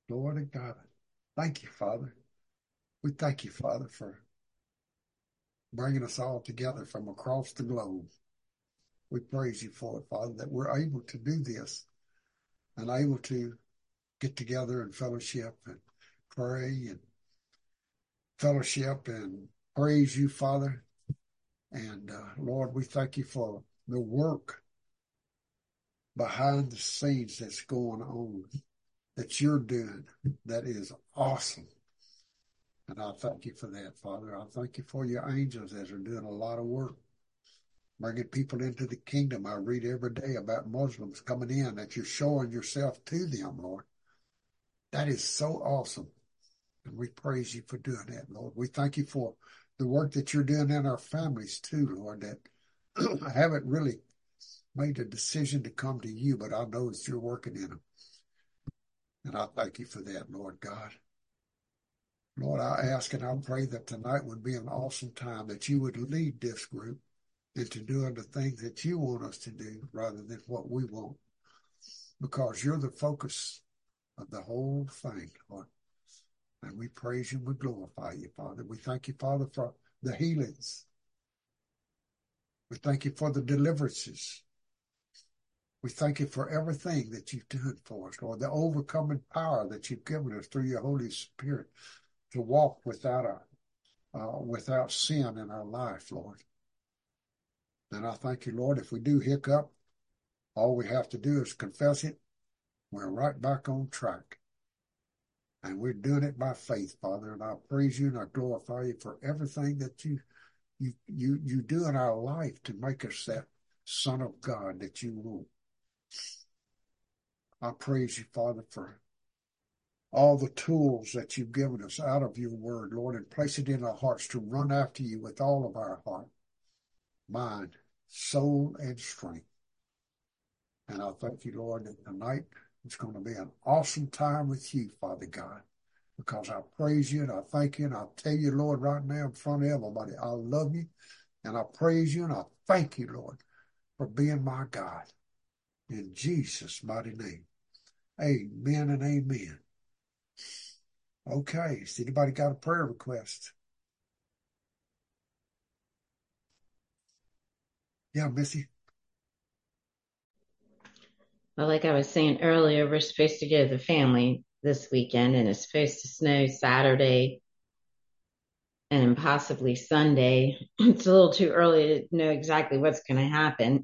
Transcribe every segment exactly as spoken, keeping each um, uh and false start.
Lord and God. Thank you, Father. We thank you, Father, for bringing us all together from across the globe. We praise you for it, Father, that we're able to do this and able to get together and fellowship and pray and fellowship and praise you, Father. And uh, Lord, we thank you for the work behind the scenes that's going on, that you're doing, that is awesome. And I thank you for that, Father. I thank you for your angels that are doing a lot of work, bringing people into the kingdom. I read every day about Muslims coming in, that you're showing yourself to them, Lord. That is so awesome. And we praise you for doing that, Lord. We thank you for the work that you're doing in our families too, Lord, that I haven't really made a decision to come to you, but I know that you're working in them. And I thank you for that, Lord God. Lord, I ask and I pray that tonight would be an awesome time, that you would lead this group into doing the things that you want us to do rather than what we want, because you're the focus of the whole thing, Lord. And we praise you and we glorify you, Father. We thank you, Father, for the healings. We thank you for the deliverances. We thank you for everything that you've done for us, Lord, the overcoming power that you've given us through your Holy Spirit to walk without a, uh, without sin in our life, Lord. And I thank you, Lord, if we do hiccup, all we have to do is confess it. We're right back on track. And we're doing it by faith, Father. And I praise you and I glorify you for everything that you you you you do in our life to make us that Son of God that you want. I praise you, Father, for all the tools that you've given us out of your word, Lord, and place it in our hearts to run after you with all of our heart, mind, soul, and strength. And I thank you, Lord, that tonight it's going to be an awesome time with you, Father God, because I praise you and I thank you and I tell you, Lord, right now in front of everybody, I love you and I praise you and I thank you, Lord, for being my God. In Jesus' mighty name, amen and amen. Okay, has anybody got a prayer request? Yeah, Missy. Well, like I was saying earlier, we're supposed to go to the family this weekend, and it's supposed to snow Saturday and possibly Sunday. It's a little too early to know exactly what's going to happen.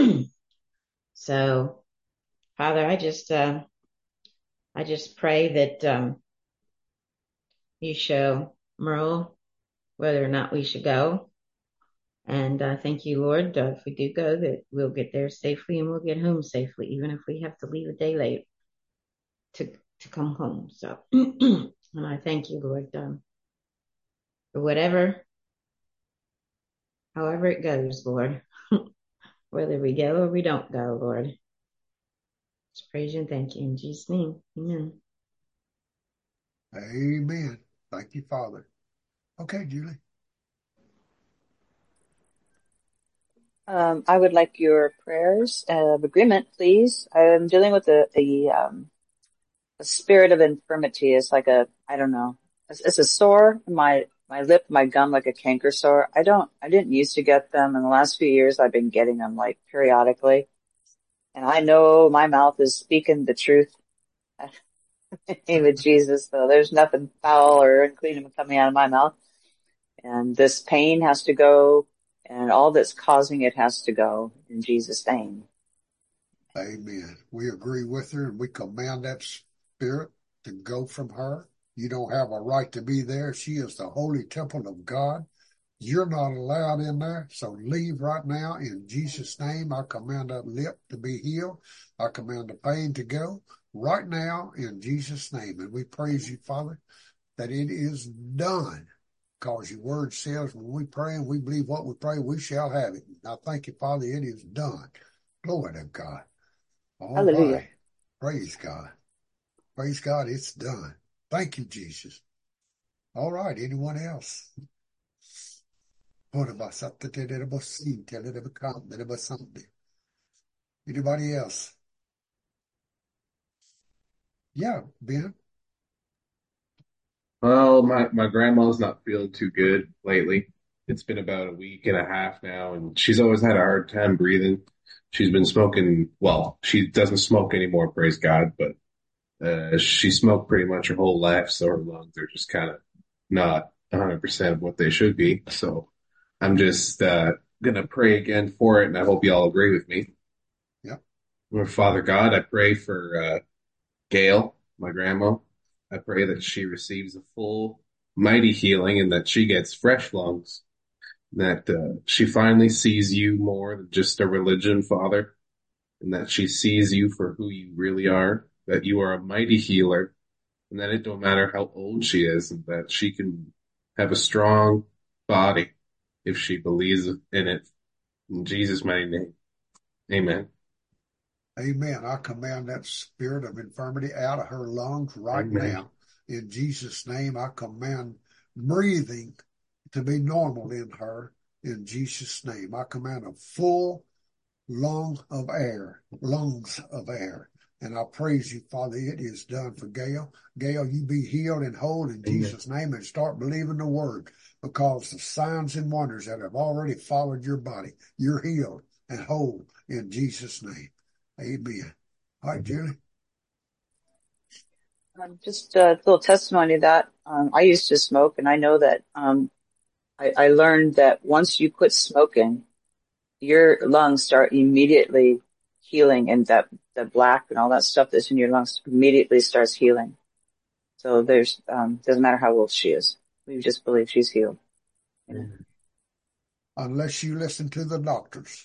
So, Father, I just, uh, I just pray that um, you show Merle whether or not we should go. And uh, thank you, Lord, uh, if we do go, that we'll get there safely and we'll get home safely, even if we have to leave a day late to to come home. So, and I thank you, Lord, um, for whatever, however it goes, Lord, whether we go or we don't go, Lord. Just praise you and thank you in Jesus' name. Amen. Amen. Thank you, Father. Okay, Julie. Um, I would like your prayers of agreement, please. I'm dealing with a, a, um, a spirit of infirmity. It's like a, I don't know, it's, it's a sore in my, my lip, my gum, like a canker sore. I don't, I didn't used to get them. In the last few years, I've been getting them like periodically. And I know my mouth is speaking the truth. In the name of Jesus, so there's nothing foul or unclean coming out of my mouth. And this pain has to go, and all that's causing it has to go in Jesus' name. Amen. We agree with her and we command that spirit to go from her. You don't have a right to be there. She is the holy temple of God. You're not allowed in there, so leave right now in Jesus' name. I command that lip to be healed. I command the pain to go right now in Jesus' name. And we praise you, Father, that it is done, because your word says when we pray and we believe what we pray, we shall have it. I thank you, Father, it is done. Glory to God. All Hallelujah. right. Praise God. Praise God, it's done. Thank you, Jesus. All right, anyone else? Anybody else? Yeah, Ben. Well, my, my grandma's not feeling too good lately. It's been about a week and a half now, and she's always had a hard time breathing. She's been smoking, well, she doesn't smoke anymore, praise God, but uh, she smoked pretty much her whole life, so her lungs are just kind of not one hundred percent of what they should be. So I'm just uh, gonna pray again for it, and I hope you all agree with me. Yeah. Lord Father God, I pray for uh, Gail, my grandma. I pray that she receives a full, mighty healing and that she gets fresh lungs, that uh, she finally sees you more than just a religion, Father, and that she sees you for who you really are, that you are a mighty healer, and that it don't matter how old she is, and that she can have a strong body if she believes in it. In Jesus' mighty name, amen. Amen. I command that spirit of infirmity out of her lungs right Amen. now. In Jesus' name, I command breathing to be normal in her. In Jesus' name, I command a full lung of air, lungs of air. And I praise you, Father. It is done for Gail. Gail, you be healed and whole in Amen. Jesus' name, and start believing the word, because the signs and wonders that have already followed your body, you're healed and whole in Jesus' name. Amen. All right, Julie. Um, just a little testimony of that. Um, I used to smoke, and I know that um, I, I learned that once you quit smoking, your lungs start immediately healing, and that the black and all that stuff that's in your lungs immediately starts healing. So there's um, doesn't matter how old she is. We just believe she's healed. Amen. Unless you listen to the doctors.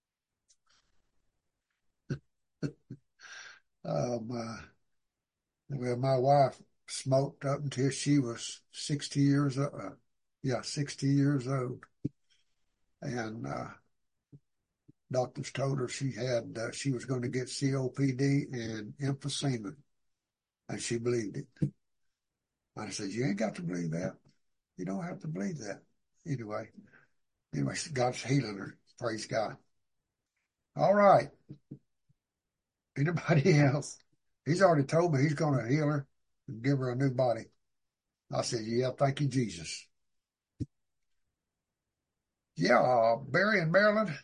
um, uh, well, my wife smoked up until she was sixty years old. Uh, yeah, sixty years old. And uh, doctors told her she had, uh, she was going to get C O P D and emphysema. And she believed it. I said, you ain't got to believe that. You don't have to believe that. Anyway, anyway, God's healing her. Praise God. All right. Anybody else? He's already told me he's going to heal her and give her a new body. I said, yeah, thank you, Jesus. Yeah, uh, Barry in Maryland.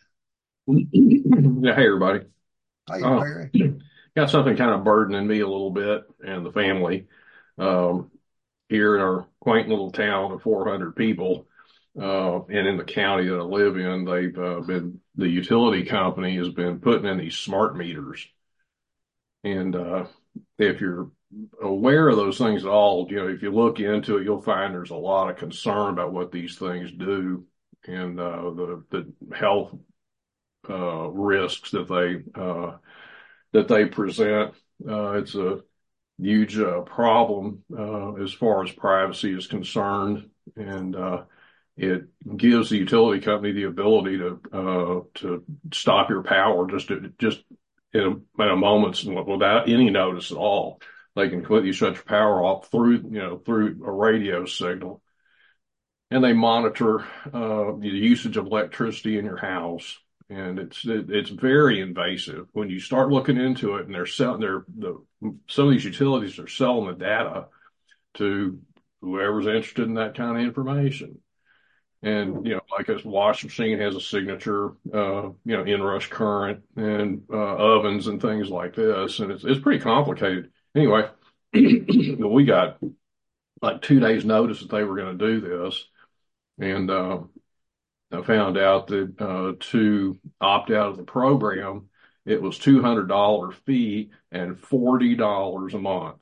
Yeah, hey everybody. Hey, Uh, Barry. got something kind of burdening me a little bit and the family. Um, here in our quaint little town of four hundred people, uh, and in the county that I live in, they've uh, been, the utility company has been putting in these smart meters. And uh, if you're aware of those things at all, you know, if you look into it, you'll find there's a lot of concern about what these things do and uh, the the health uh, risks that they uh, that they present. Uh, it's a huge uh, problem uh, as far as privacy is concerned, and uh, it gives the utility company the ability to uh, to stop your power just to, just in a, in a moment's without any notice at all. They can completely shut your power off through you know through a radio signal, and they monitor uh, the usage of electricity in your house. And it's it, it's very invasive when you start looking into it. And they're selling they're the some of these utilities are selling the data to whoever's interested in that kind of information. And you know, like a washing machine has a signature, uh, you know, inrush current and uh, ovens and things like this, and it's it's pretty complicated. Anyway, we got like two days notice that they were going to do this, and uh, I found out that uh, to opt out of the program, it was two hundred dollars fee and forty dollars a month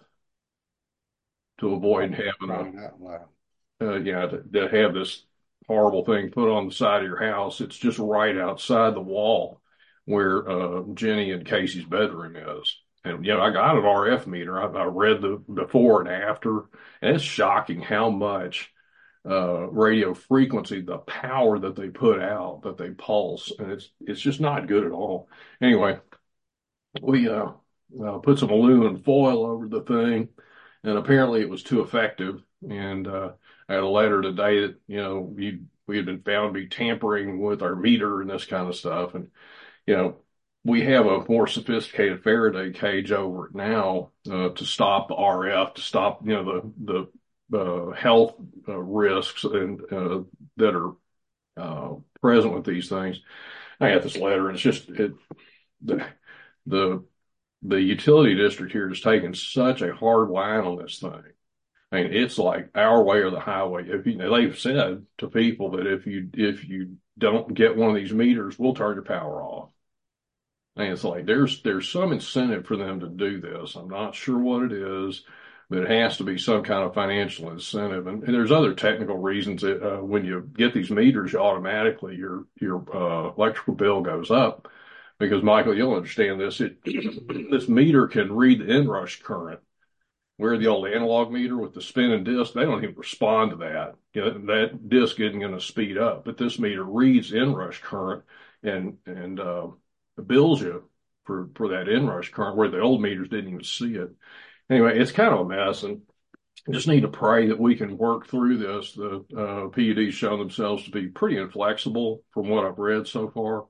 to avoid having a, Crying out loud. uh, yeah, to, to have this horrible thing put on the side of your house. It's just right outside the wall where uh, Jenny and Casey's bedroom is. And, you know, I got an R F meter. I, I read the before and after, and it's shocking how much uh, radio frequency, the power that they put out, that they pulse, and it's it's just not good at all. Anyway, we uh, uh, put some aluminum foil over the thing, and apparently it was too effective. And uh, I had a letter today that you know we we had been found to be tampering with our meter and this kind of stuff, and you know. We have a more sophisticated Faraday cage over it now uh, to stop the R F, to stop, you know, the the uh, health uh, risks and uh, that are uh, present with these things. I got this letter, and it's just it the the the utility district here has taken such a hard line on this thing. I mean, it's like our way or the highway. If you know, they've said to people that if you if you don't get one of these meters, we'll turn your power off. And it's like there's there's some incentive for them to do this. I'm not sure what it is, but it has to be some kind of financial incentive. And, and there's other technical reasons that uh, when you get these meters, automatically your your uh, electrical bill goes up. Because Michael, you'll understand this. It this meter can read the inrush current. Where the old analog meter with the spinning disc, they don't even respond to that. You know, that disc isn't going to speed up, but this meter reads inrush current and and uh, bills you for for that inrush current, where the old meters didn't even see it. Anyway, it's kind of a mess, and just need to pray that we can work through this. The uh, P U Ds show themselves to be pretty inflexible from what I've read so far.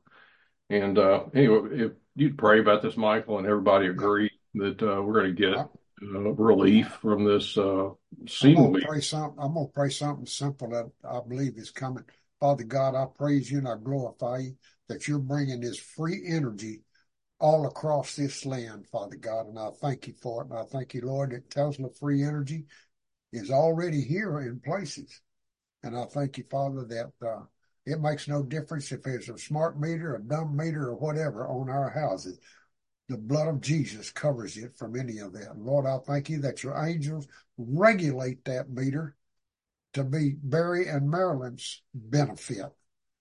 And uh, anyway, if you'd pray about this, Michael, and everybody agree that uh, we're going to get uh, relief from this uh, seemingly. I'm gonna pray something. I'm gonna pray something simple that I believe is coming. Father God, I praise you and I glorify you that you're bringing this free energy all across this land, Father God, and I thank you for it. And I thank you, Lord, that Tesla free energy is already here in places. And I thank you, Father, that uh, it makes no difference if it's a smart meter, a dumb meter, or whatever on our houses. The blood of Jesus covers it from any of that. Lord, I thank you that your angels regulate that meter to be Barry and Marilyn's benefit.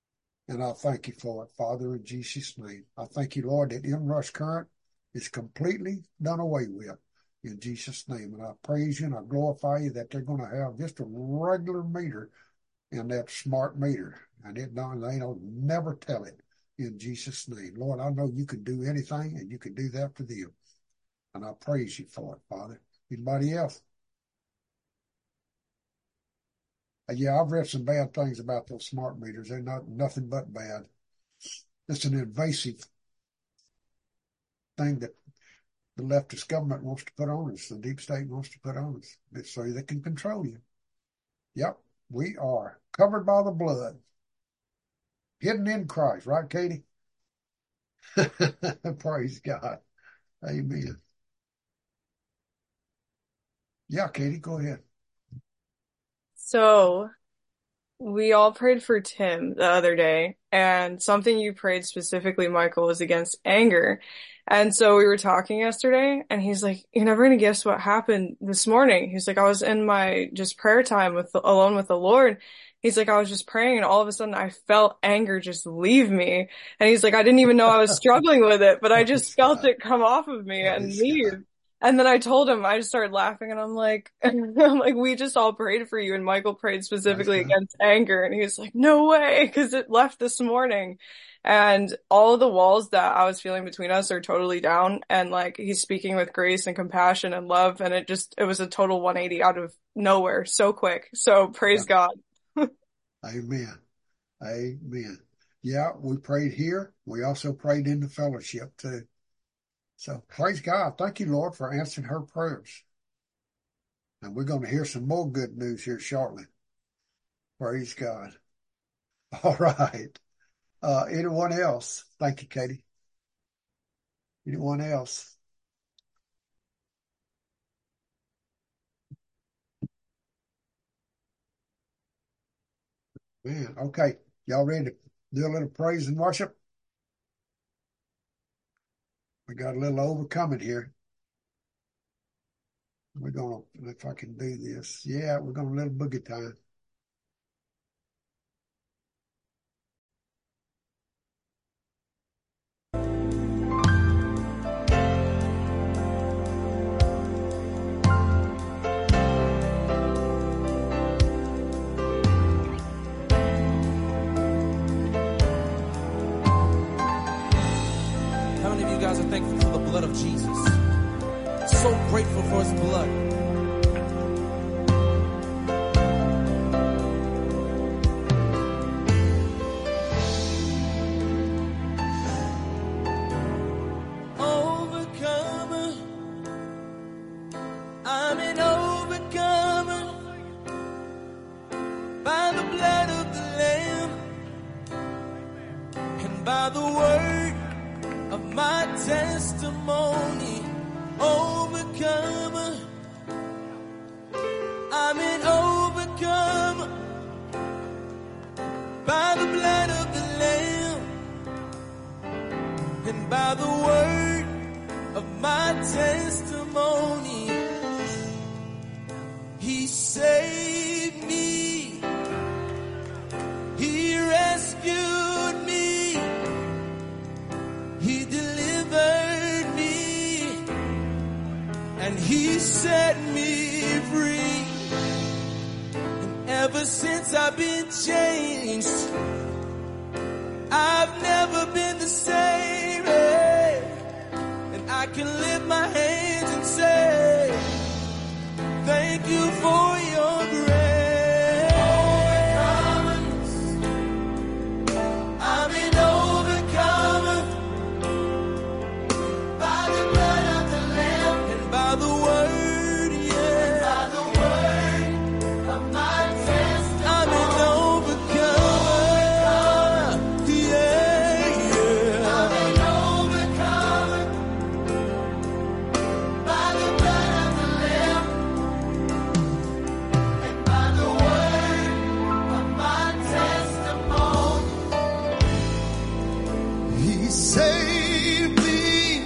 And I thank you for it, Father, in Jesus' name. I thank you, Lord, that inrush current is completely done away with in Jesus' name. And I praise you and I glorify you that they're going to have just a regular meter in that smart meter. And it don't, they don't never tell it in Jesus' name. Lord, I know you can do anything and you can do that for them. And I praise you for it, Father. Anybody else? Yeah, I've read some bad things about those smart meters. They're not nothing but bad. It's an invasive thing that the leftist government wants to put on us, the deep state wants to put on us, so they can control you. Yep, we are covered by the blood, hidden in Christ, right, Katie? Praise God. Amen. Yeah, Katie, go ahead. So we all prayed for Tim the other day, and something you prayed specifically, Michael, was against anger. And so we were talking yesterday, and he's like, "You're never going to guess what happened this morning." He's like, "I was in my just prayer time with alone with the Lord." He's like, "I was just praying, and all of a sudden I felt anger just leave me." And he's like, "I didn't even know I was struggling with it, but I just felt it come off of me and leave." And then I told him, I just started laughing, and I'm like, I'm like, "We just all prayed for you," and Michael prayed specifically against anger, and he was like, "No way," because it left this morning. And all of the walls that I was feeling between us are totally down, and like he's speaking with grace and compassion and love, and it just, it was a total one eighty out of nowhere, so quick. So praise God. Amen. Amen. Yeah, we prayed here. We also prayed in the fellowship too. So praise God. Thank you, Lord, for answering her prayers. And we're going to hear some more good news here shortly. Praise God. All right. Uh, anyone else? Thank you, Katie. Anyone else? Man, okay. Y'all ready to do a little praise and worship? We got a little overcoming here. We're going to, if I can do this. Yeah, we're going to a little boogie time. How many of you guys are thankful for the blood of Jesus? So grateful for his blood. Overcomer, I'm an overcomer. and he set me free. And ever since I've been changed, I've never been the same. Hey. And I can lift my hands and say, thank you for your grace. I'm an overcomer by the blood of the Lamb and by the word, yeah. And by the word of my testimony. I'm an overcomer, yeah, yeah. I'm an overcomer by the blood of the Lamb and by the word of my testimony. He saved me.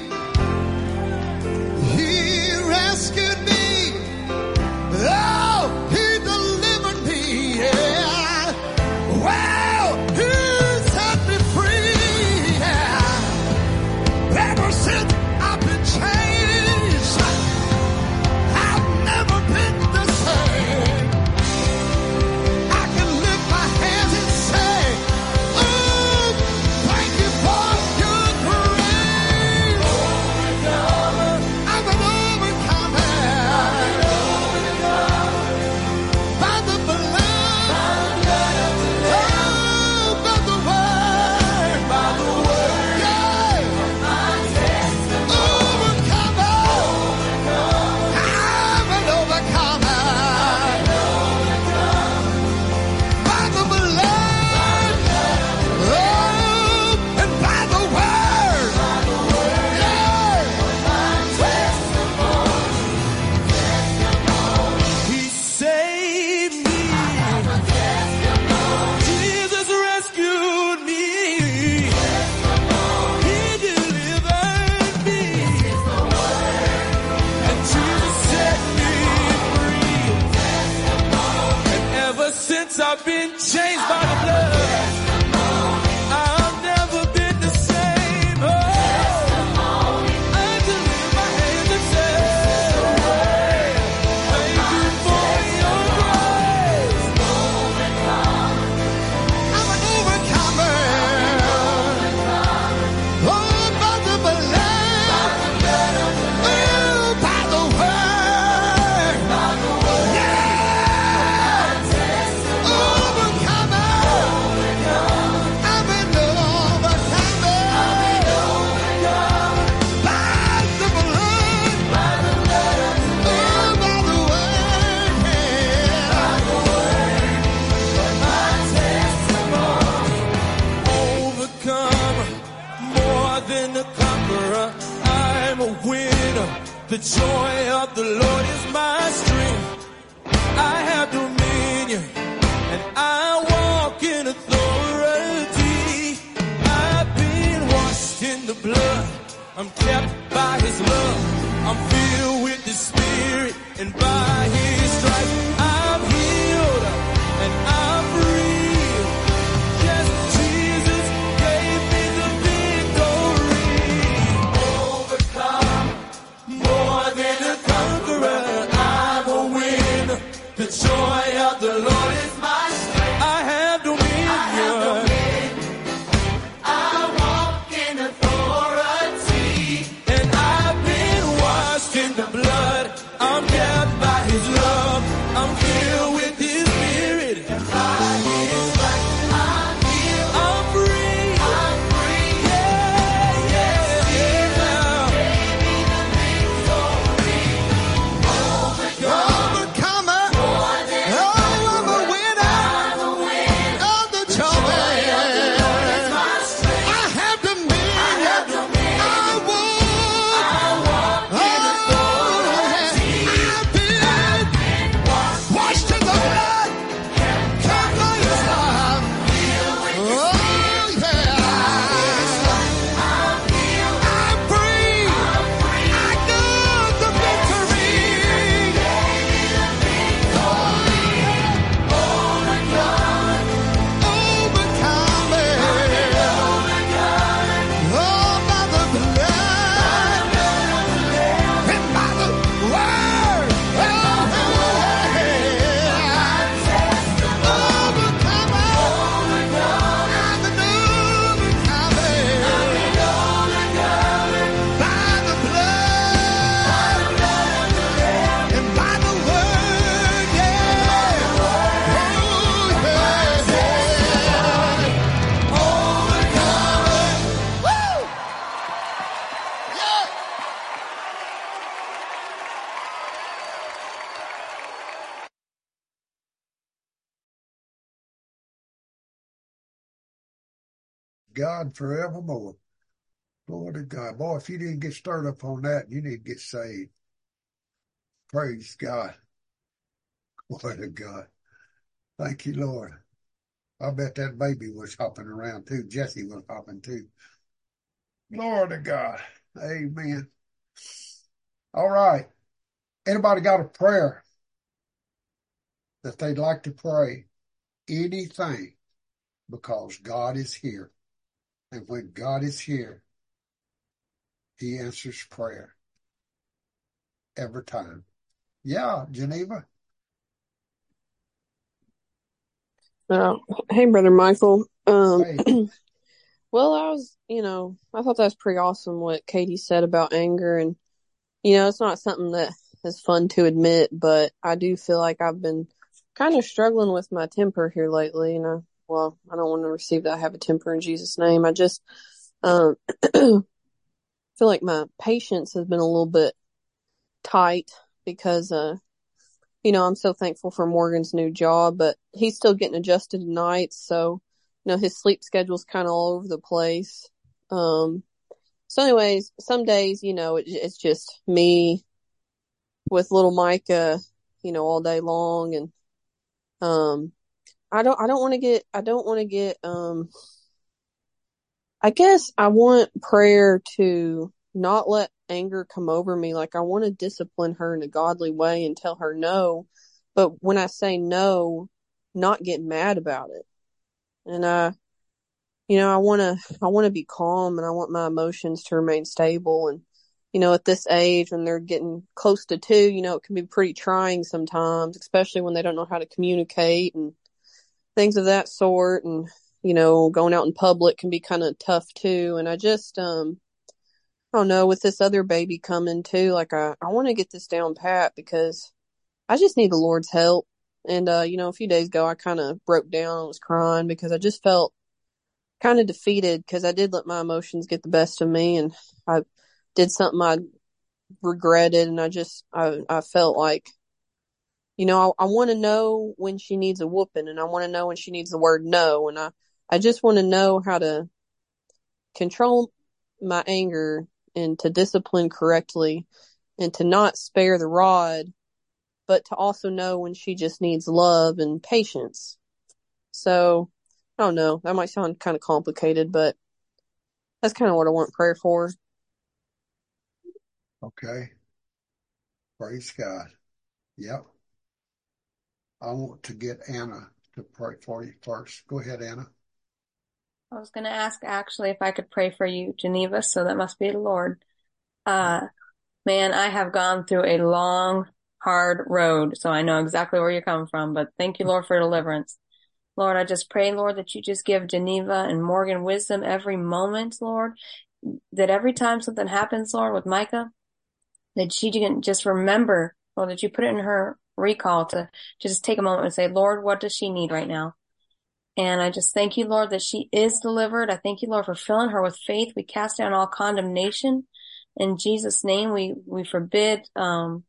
He rescued me. Oh, he delivered me. Yeah. Wow, he set me free. Yeah. Ever since I've been changed, I've never been the same. I can lift my hands and say, oh, thank you for your grace. I'm an overcomer by the blood, oh, by the word, by the word, yeah. Overcomer, I'm an overcomer by the blood, oh, and by the word, yeah. He saved me. Jesus rescued me. He delivered me. And Jesus set me free. And ever since I've been changed by the blood, I've never been the same. Oh, I can lift my hands and say, thank you for your grace. I'm an overcomer. Oh, by the blood. Oh, by the word. Yeah. Overcomer. I'm an overcomer. By the blood. Oh, by the word. Overcomer, more than a conqueror. I'm a winner. The joy of the Lord is my strength. I have dominion, and I walk in authority. I've been washed in the blood. I'm kept by His love. I'm filled with the Spirit, and by His stripes I'm healed, and I'm free. Yes, Jesus gave me the victory. Overcome, more than a conqueror. I'm a winner. The joy of the Lord is my strength. I have dominion. I walk in authority. And I've been washed in the blood. I'm kept by God forevermore. Glory to God. Boy, if you didn't get stirred up on that, you need to get saved. Praise God. Glory to God. Thank you, Lord. I bet that baby was hopping around too. Jesse was hopping too. Glory to God. Amen. All right. Anybody got a prayer that they'd like to pray? Anything, because God is here. And when God is here, he answers prayer every time. Yeah, Geneva. Uh, hey, Brother Michael. Um, Hey. well, I was, you know, I thought that was pretty awesome what Katie said about anger. And, you know, it's not something that is fun to admit, but I do feel like I've been kind of struggling with my temper here lately. And I, well, I don't want to receive that I have a temper in Jesus' name. I just, um, feel like my patience has been a little bit tight because, uh, you know, I'm so thankful for Morgan's new job, but he's still getting adjusted to nights. So, you know, his sleep schedule's kind of all over the place. Um, so anyways, some days, you know, it, it's just me with little Micah, you know, all day long. And, um, I don't, I don't want to get, I don't want to get, um, I guess I want prayer to not let anger come over me. Like I want to discipline her in a godly way and tell her no. But when I say no, not get mad about it. And I, you know, I want to, I want to be calm and I want my emotions to remain stable. And, you know, at this age when they're getting close to two, you know, it can be pretty trying sometimes, especially when they don't know how to communicate and things of that sort. And, you know, going out in public can be kind of tough too. And I just, um, I don't know, with this other baby coming too, like I, I want to get this down pat because I just need the Lord's help. And, uh, you know, a few days ago, I kind of broke down and was crying because I just felt kind of defeated because I did let my emotions get the best of me and I did something I regretted. And I just, I, I felt like, you know, I, I want to know when she needs a whooping and I want to know when she needs the word no. And I, I just want to know how to control my anger and to discipline correctly and to not spare the rod, but to also know when she just needs love and patience. So, I don't know. That might sound kind of complicated, but that's kind of what I want prayer for. Okay. Praise God. Yep. I want to get Anna to pray for you first. Go ahead, Anna. I was going to ask actually if I could pray for you, Geneva, so that must be the Lord. Uh, man, I have gone through a long, hard road, so I know exactly where you're coming from, but thank you, Lord, for deliverance. Lord, I just pray, Lord, that you just give Geneva and Morgan wisdom every moment, Lord, that every time something happens, Lord, with Micah, that she can just remember, Lord, that you put it in her recall to, to just take a moment and say, Lord, what does she need right now? And I just thank you, Lord, that she is delivered. I thank you, Lord, for filling her with faith. We cast down all condemnation. In Jesus' name, we, we forbid, um,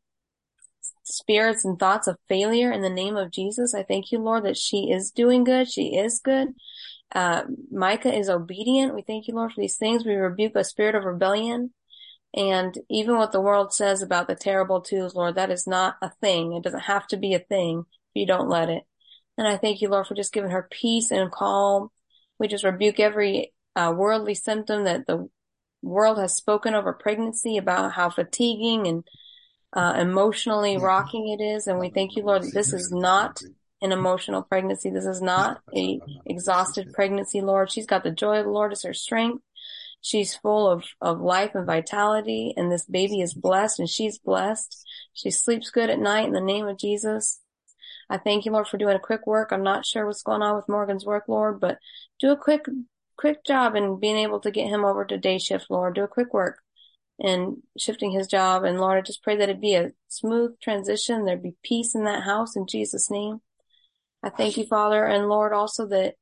spirits and thoughts of failure in the name of Jesus. I thank you, Lord, that she is doing good. She is good. Uh, Micah is obedient. We thank you, Lord, for these things. We rebuke a spirit of rebellion. And even what the world says about the terrible twos, Lord, that is not a thing. It doesn't have to be a thing if you don't let it. And I thank you, Lord, for just giving her peace and calm. We just rebuke every uh, worldly symptom that the world has spoken over pregnancy about how fatiguing and uh, emotionally rocking it is. And we thank you, Lord, that this is not an emotional pregnancy. This is not a exhausted pregnancy, Lord. She's got the joy of the Lord as her strength. She's full of, of life and vitality. And this baby is blessed and she's blessed. She sleeps good at night in the name of Jesus. I thank you, Lord, for doing a quick work. I'm not sure what's going on with Morgan's work, Lord, but do a quick, quick job in being able to get him over to day shift, Lord. Do a quick work in shifting his job. And Lord, I just pray that it be a smooth transition. There'd be peace in that house in Jesus' name. I thank you, Father. And Lord, also that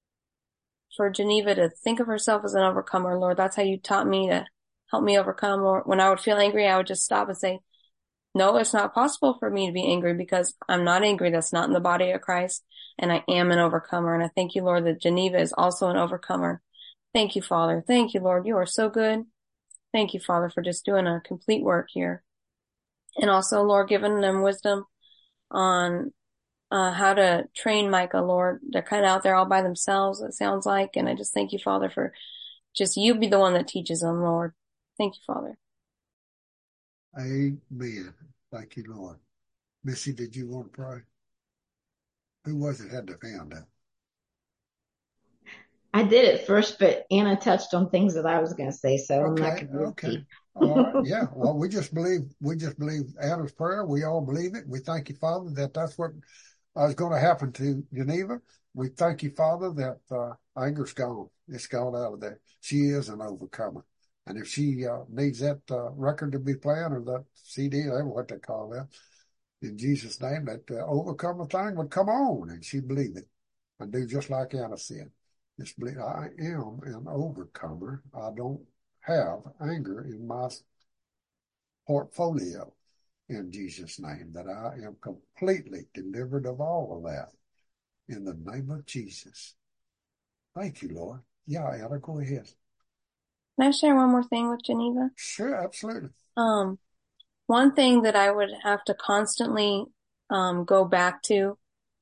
for Geneva to think of herself as an overcomer, Lord, that's how you taught me to help me overcome. Lord, when I would feel angry, I would just stop and say, no, it's not possible for me to be angry because I'm not angry. That's not in the body of Christ. And I am an overcomer. And I thank you, Lord, that Geneva is also an overcomer. Thank you, Father. Thank you, Lord. You are so good. Thank you, Father, for just doing a complete work here. And also, Lord, giving them wisdom on uh, how to train Micah, Lord. They're kind of out there all by themselves, it sounds like. And I just thank you, Father, for just you be the one that teaches them, Lord. Thank you, Father. Amen. Thank you, Lord. Missy, did you want to pray? Who was it had the hand up? I did it first, but Anna touched on things that I was going to say, so I'm not Okay, going to okay. repeat. All right, yeah. Well, we just believe, we just believe Anna's prayer. We all believe it. We thank you, Father, that that's what is going to happen to Geneva. We thank you, Father, that uh, anger's gone. It's gone out of there. She is an overcomer. And if she uh, needs that uh, record to be playing, or that C D, or what they call that, in Jesus' name, that uh, overcomer thing would come on, and she'd believe it and do just like Anna said. Just believe I am an overcomer. I don't have anger in my portfolio, in Jesus' name, that I am completely delivered of all of that in the name of Jesus. Thank you, Lord. Yeah, Anna, go ahead. Can I share one more thing with Geneva? Sure, absolutely. Um, one thing that I would have to constantly um, go back to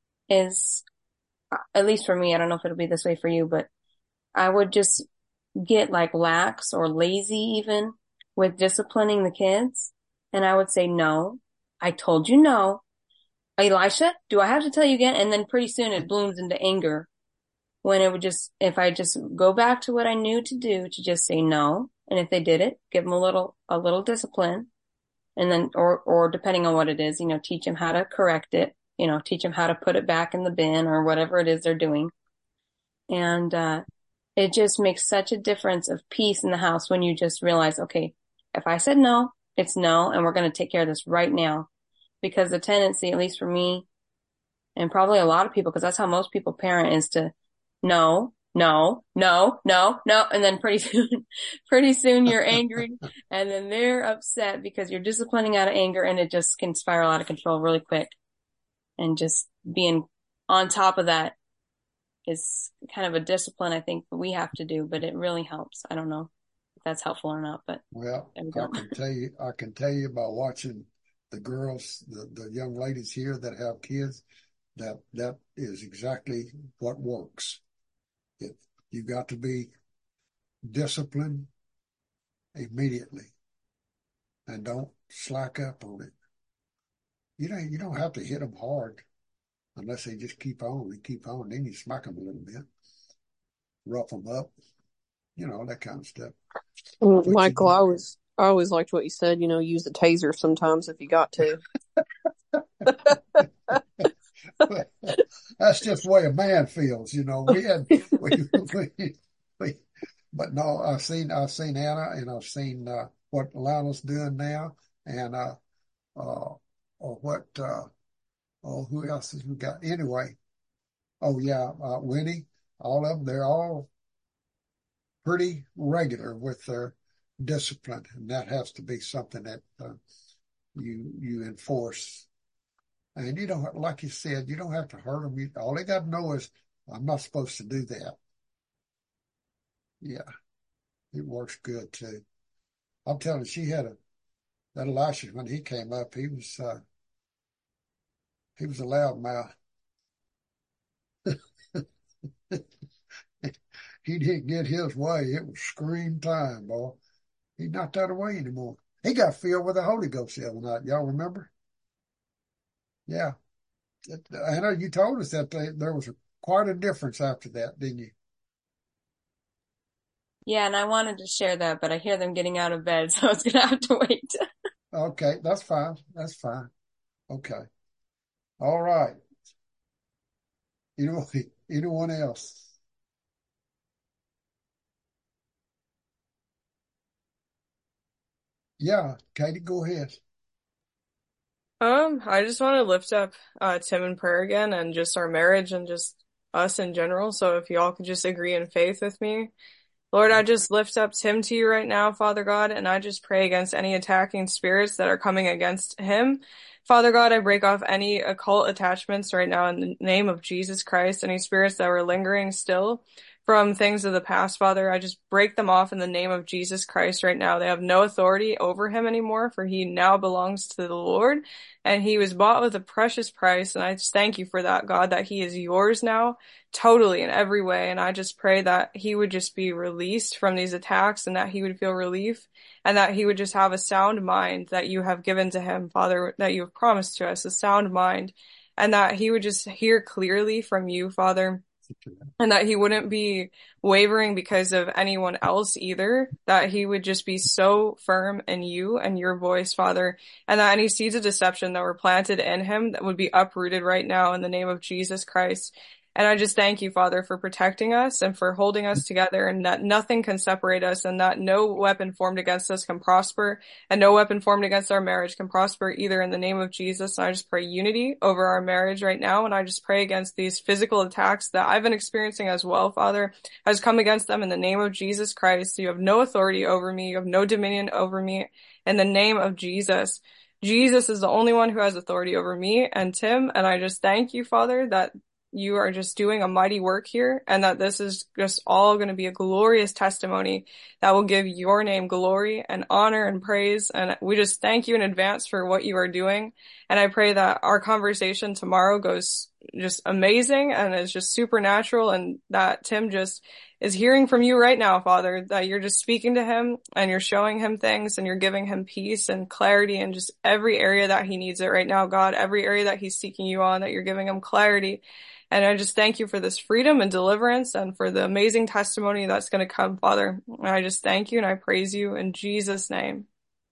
is, at least for me, I don't know if it'll be this way for you, but I would just get like lax or lazy even with disciplining the kids. And I would say, no, I told you no. Elisha, do I have to tell you again? And then pretty soon it blooms into anger when it would just, if I just go back to what I knew to do, to just say no. And if they did it, give them a little, a little discipline. And then, or, or depending on what it is, you know, teach them how to correct it, you know, teach them how to put it back in the bin or whatever it is they're doing. And, uh, it just makes such a difference of peace in the house when you just realize, okay, if I said no, it's no, and we're going to take care of this right now. Because the tendency, at least for me, and probably a lot of people, because that's how most people parent, is to no, no, no, no, no, and then pretty soon, pretty soon you're angry, and then they're upset because you're disciplining out of anger, and it just can spiral out of control really quick. And just being on top of that is kind of a discipline I think we have to do, but it really helps. I don't know if that's helpful or not, but well, there we I go. can tell you, I can tell you by watching the girls, the, the young ladies here that have kids, that that is exactly what works. It, you got to be disciplined immediately and don't slack up on it. You know, you don't have to hit them hard unless they just keep on and keep on. Then you smack them a little bit, rough them up, you know, that kind of stuff. Mm, Michael, I always, I always liked what you said, you know, use the taser sometimes if you got to. That's just the way a man feels, you know. We had, we, we, we, but no, I've seen, I've seen Anna, and I've seen uh, what Lionel's doing now, and uh, uh, or what, uh, oh, who else has we got? Anyway, oh yeah, uh, Winnie, all of them, they're all pretty regular with their discipline, and that has to be something that uh, you you enforce. And you don't, like you said, you don't have to hurt them. You, all they got to know is, I'm not supposed to do that. Yeah, it works good too. I'm telling you, she had a, that Elisha, when he came up, he was, uh, he was a loud mouth. He didn't get his way. It was scream time, boy. He's not that way anymore. He got filled with the Holy Ghost the other night. Y'all remember? Yeah. I know you told us that they, there was a, quite a difference after that, didn't you? Yeah, and I wanted to share that, but I hear them getting out of bed, so I was going to have to wait. Okay, that's fine. That's fine. Okay. All right. You know, anyone else? Yeah, Katie, go ahead. Um, I just want to lift up uh Tim in prayer again, and just our marriage and just us in general. So if y'all could just agree in faith with me. Lord, I just lift up Tim to you right now, Father God, and I just pray against any attacking spirits that are coming against him. Father God, I break off any occult attachments right now in the name of Jesus Christ, any spirits that were lingering still from things of the past, Father. I just break them off in the name of Jesus Christ right now. They have no authority over him anymore, for he now belongs to the Lord, and he was bought with a precious price. And I just thank you for that, God, that he is yours now, totally in every way. And I just pray that he would just be released from these attacks, and that he would feel relief, and that he would just have a sound mind that you have given to him, Father, that you have promised to us, a sound mind, and that he would just hear clearly from you, Father. And that he wouldn't be wavering because of anyone else either, that he would just be so firm in you and your voice, Father, and that any seeds of deception that were planted in him that would be uprooted right now in the name of Jesus Christ. And I just thank you, Father, for protecting us and for holding us together, and that nothing can separate us, and that no weapon formed against us can prosper, and no weapon formed against our marriage can prosper either, in the name of Jesus. And I just pray unity over our marriage right now, and I just pray against these physical attacks that I've been experiencing as well, Father. I just come against them in the name of Jesus Christ. You have no authority over me. You have no dominion over me, in the name of Jesus. Jesus is the only one who has authority over me and Tim, and I just thank you, Father, that you are just doing a mighty work here, and that this is just all going to be a glorious testimony that will give your name glory and honor and praise. And we just thank you in advance for what you are doing. And I pray that our conversation tomorrow goes just amazing and is just supernatural, and that Tim just is hearing from you right now, Father, that you're just speaking to him and you're showing him things, and you're giving him peace and clarity in just every area that he needs it right now, God, every area that he's seeking you on, that you're giving him clarity. And I just thank you for this freedom and deliverance, and for the amazing testimony that's going to come, Father. And I just thank you and I praise you in Jesus' name.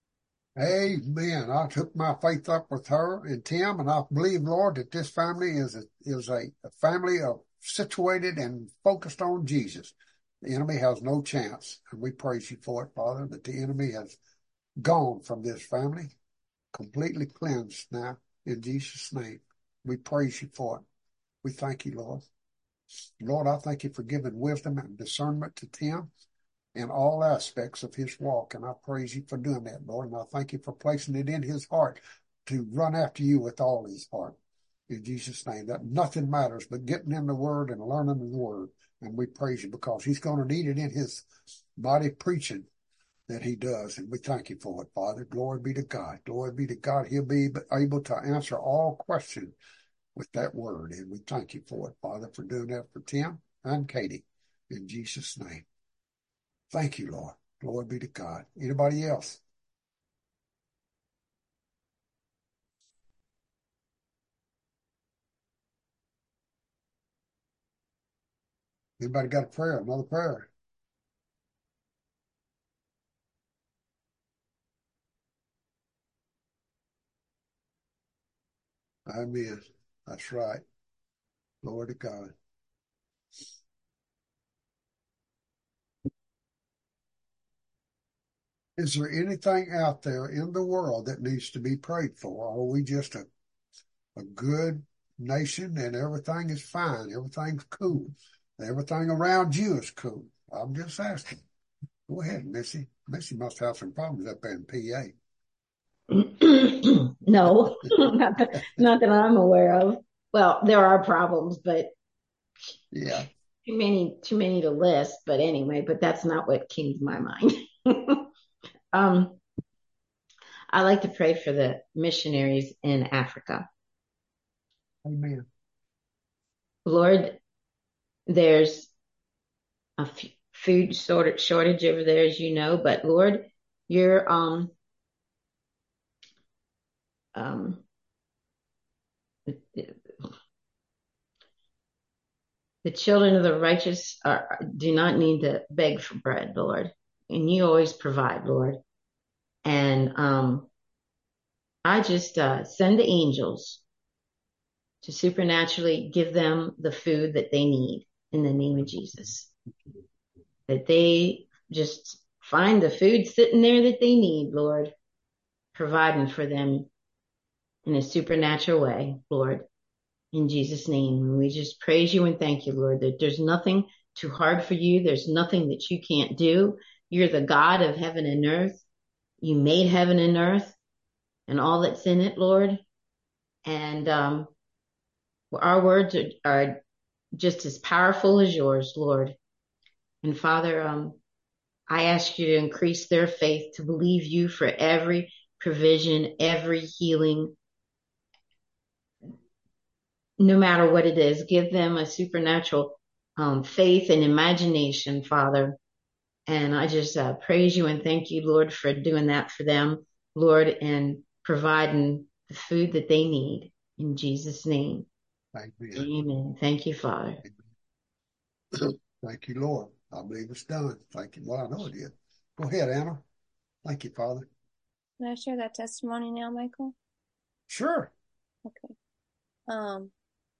Amen. I took my faith up with her and Tim, and I believe, Lord, that this family is a, is a, a family of situated and focused on Jesus. The enemy has no chance, and we praise you for it, Father, that the enemy has gone from this family, completely cleansed now, in Jesus' name. We praise you for it. We thank you, Lord. Lord, I thank you for giving wisdom and discernment to Tim in all aspects of his walk, and I praise you for doing that, Lord, and I thank you for placing it in his heart to run after you with all his heart. In Jesus' name, that nothing matters but getting in the Word and learning the Word, and we praise you because he's going to need it in his body preaching that he does, and we thank you for it, Father. Glory be to God. Glory be to God. He'll be able to answer all questions with that word, and we thank you for it, Father, for doing that for Tim and Katie, in Jesus' name. Thank you, Lord. Glory be to God. Anybody else? Anybody got a prayer? Another prayer? Amen. That's right. Glory to God. Is there anything out there in the world that needs to be prayed for? Or are we just a, a good nation and everything is fine? Everything's cool. Everything around you is cool. I'm just asking. Go ahead, Missy. Missy must have some problems up there in P A. No, not that, not that I'm aware of. Well, there are problems, but yeah, too many, too many to list. But anyway, but that's not what came to my mind. um, I like to pray for the missionaries in Africa. Amen. Lord, there's a f- food shortage over there, as you know, but Lord, you're um um. The children of the righteous are, do not need to beg for bread, Lord. And you always provide, Lord. And um, I just uh, send the angels to supernaturally give them the food that they need in the name of Jesus. That they just find the food sitting there that they need, Lord, providing for them in a supernatural way, Lord. In Jesus' name, we just praise you and thank you, Lord, that there's nothing too hard for you. There's nothing that you can't do. You're the God of heaven and earth. You made heaven and earth and all that's in it, Lord. And um, our words are, are just as powerful as yours, Lord. And Father, um, I ask you to increase their faith to believe you for every provision, every healing, no matter what it is. Give them a supernatural um, faith and imagination, Father. And I just uh, praise you and thank you, Lord, for doing that for them, Lord, and providing the food that they need. In Jesus' name. Thank you. Amen. Thank you, Father. Thank you, Lord. I believe it's done. Thank you. Well, I know it is. Go ahead, Anna. Thank you, Father. Can I share that testimony now, Michael? Sure. Okay. Um,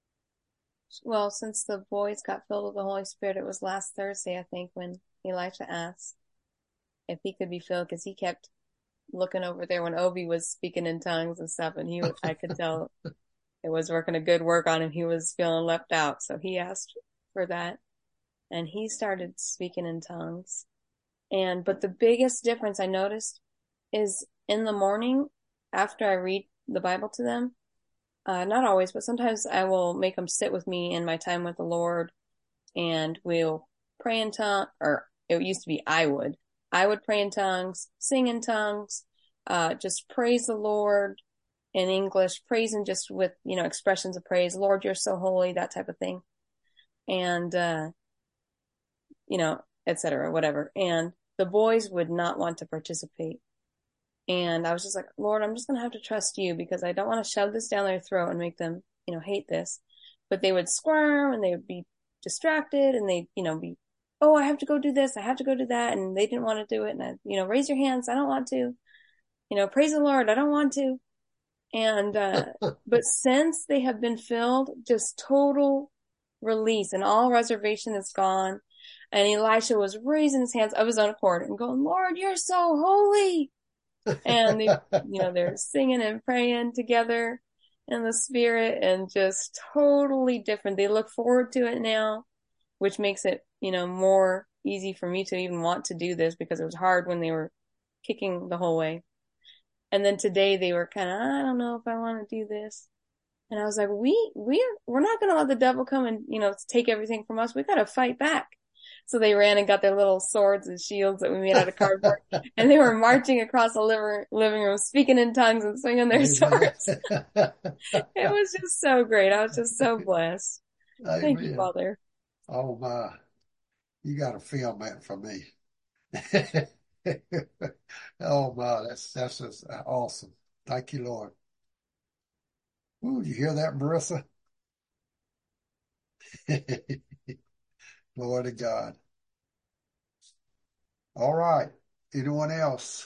well, since the boys got filled with the Holy Spirit, it was last Thursday, I think, when Elisha asked if he could be filled, because he kept looking over there when Obi was speaking in tongues and stuff, and he, I could tell it was working a good work on him. He was feeling left out, so he asked for that, and he started speaking in tongues. And but the biggest difference I noticed is in the morning after I read the Bible to them. Uh, not always, but sometimes I will make them sit with me in my time with the Lord, and we'll pray in tongues, or it used to be I would. I would pray in tongues, sing in tongues, uh, just praise the Lord in English, praising just with, you know, expressions of praise. Lord, you're so holy, that type of thing. And, uh, you know, et cetera, whatever. And the boys would not want to participate. And I was just like, Lord, I'm just going to have to trust you, because I don't want to shove this down their throat and make them, you know, hate this. But they would squirm and they would be distracted, and they, you know, be, oh, I have to go do this. I have to go do that. And they didn't want to do it. And I, you know, raise your hands. I don't want to, you know, praise the Lord. I don't want to. And, uh, but since they have been filled, just total release, and all reservation is gone. And Elisha was raising his hands of his own accord and going, Lord, you're so holy. And they, you know, they're singing and praying together in the Spirit, and just totally different. They look forward to it now, which makes it, you know, more easy for me to even want to do this, because it was hard when they were kicking the whole way. And then today they were kind of, I don't know if I want to do this. And I was like, we, we're, we're not going to let the devil come and, you know, take everything from us. We got to fight back. So they ran and got their little swords and shields that we made out of cardboard, and they were marching across the living, living room, speaking in tongues and swinging their swords. It was just so great. I was just so blessed. Amen. Thank you, Father. Oh my, you got to film that for me. Oh my, that's, that's just awesome. Thank you, Lord. Ooh, you hear that, Marissa? Glory to God. All right. Anyone else?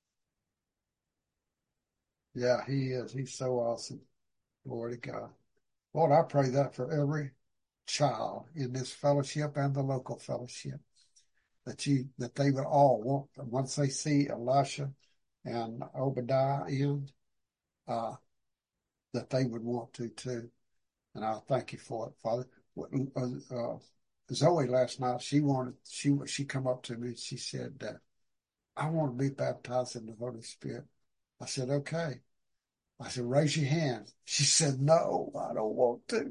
Yeah, he is. He's so awesome. Glory to God. Lord, I pray that for every child in this fellowship and the local fellowship, that you, that they would all want, once they see Elisha and Obadiah in, uh, that they would want to too. And I thank you for it, Father. Uh, Zoe last night, she wanted, she, she come up to me and she said that, I want to be baptized in the Holy Spirit. I said, okay. I said, raise your hand. She said, no, I don't want to.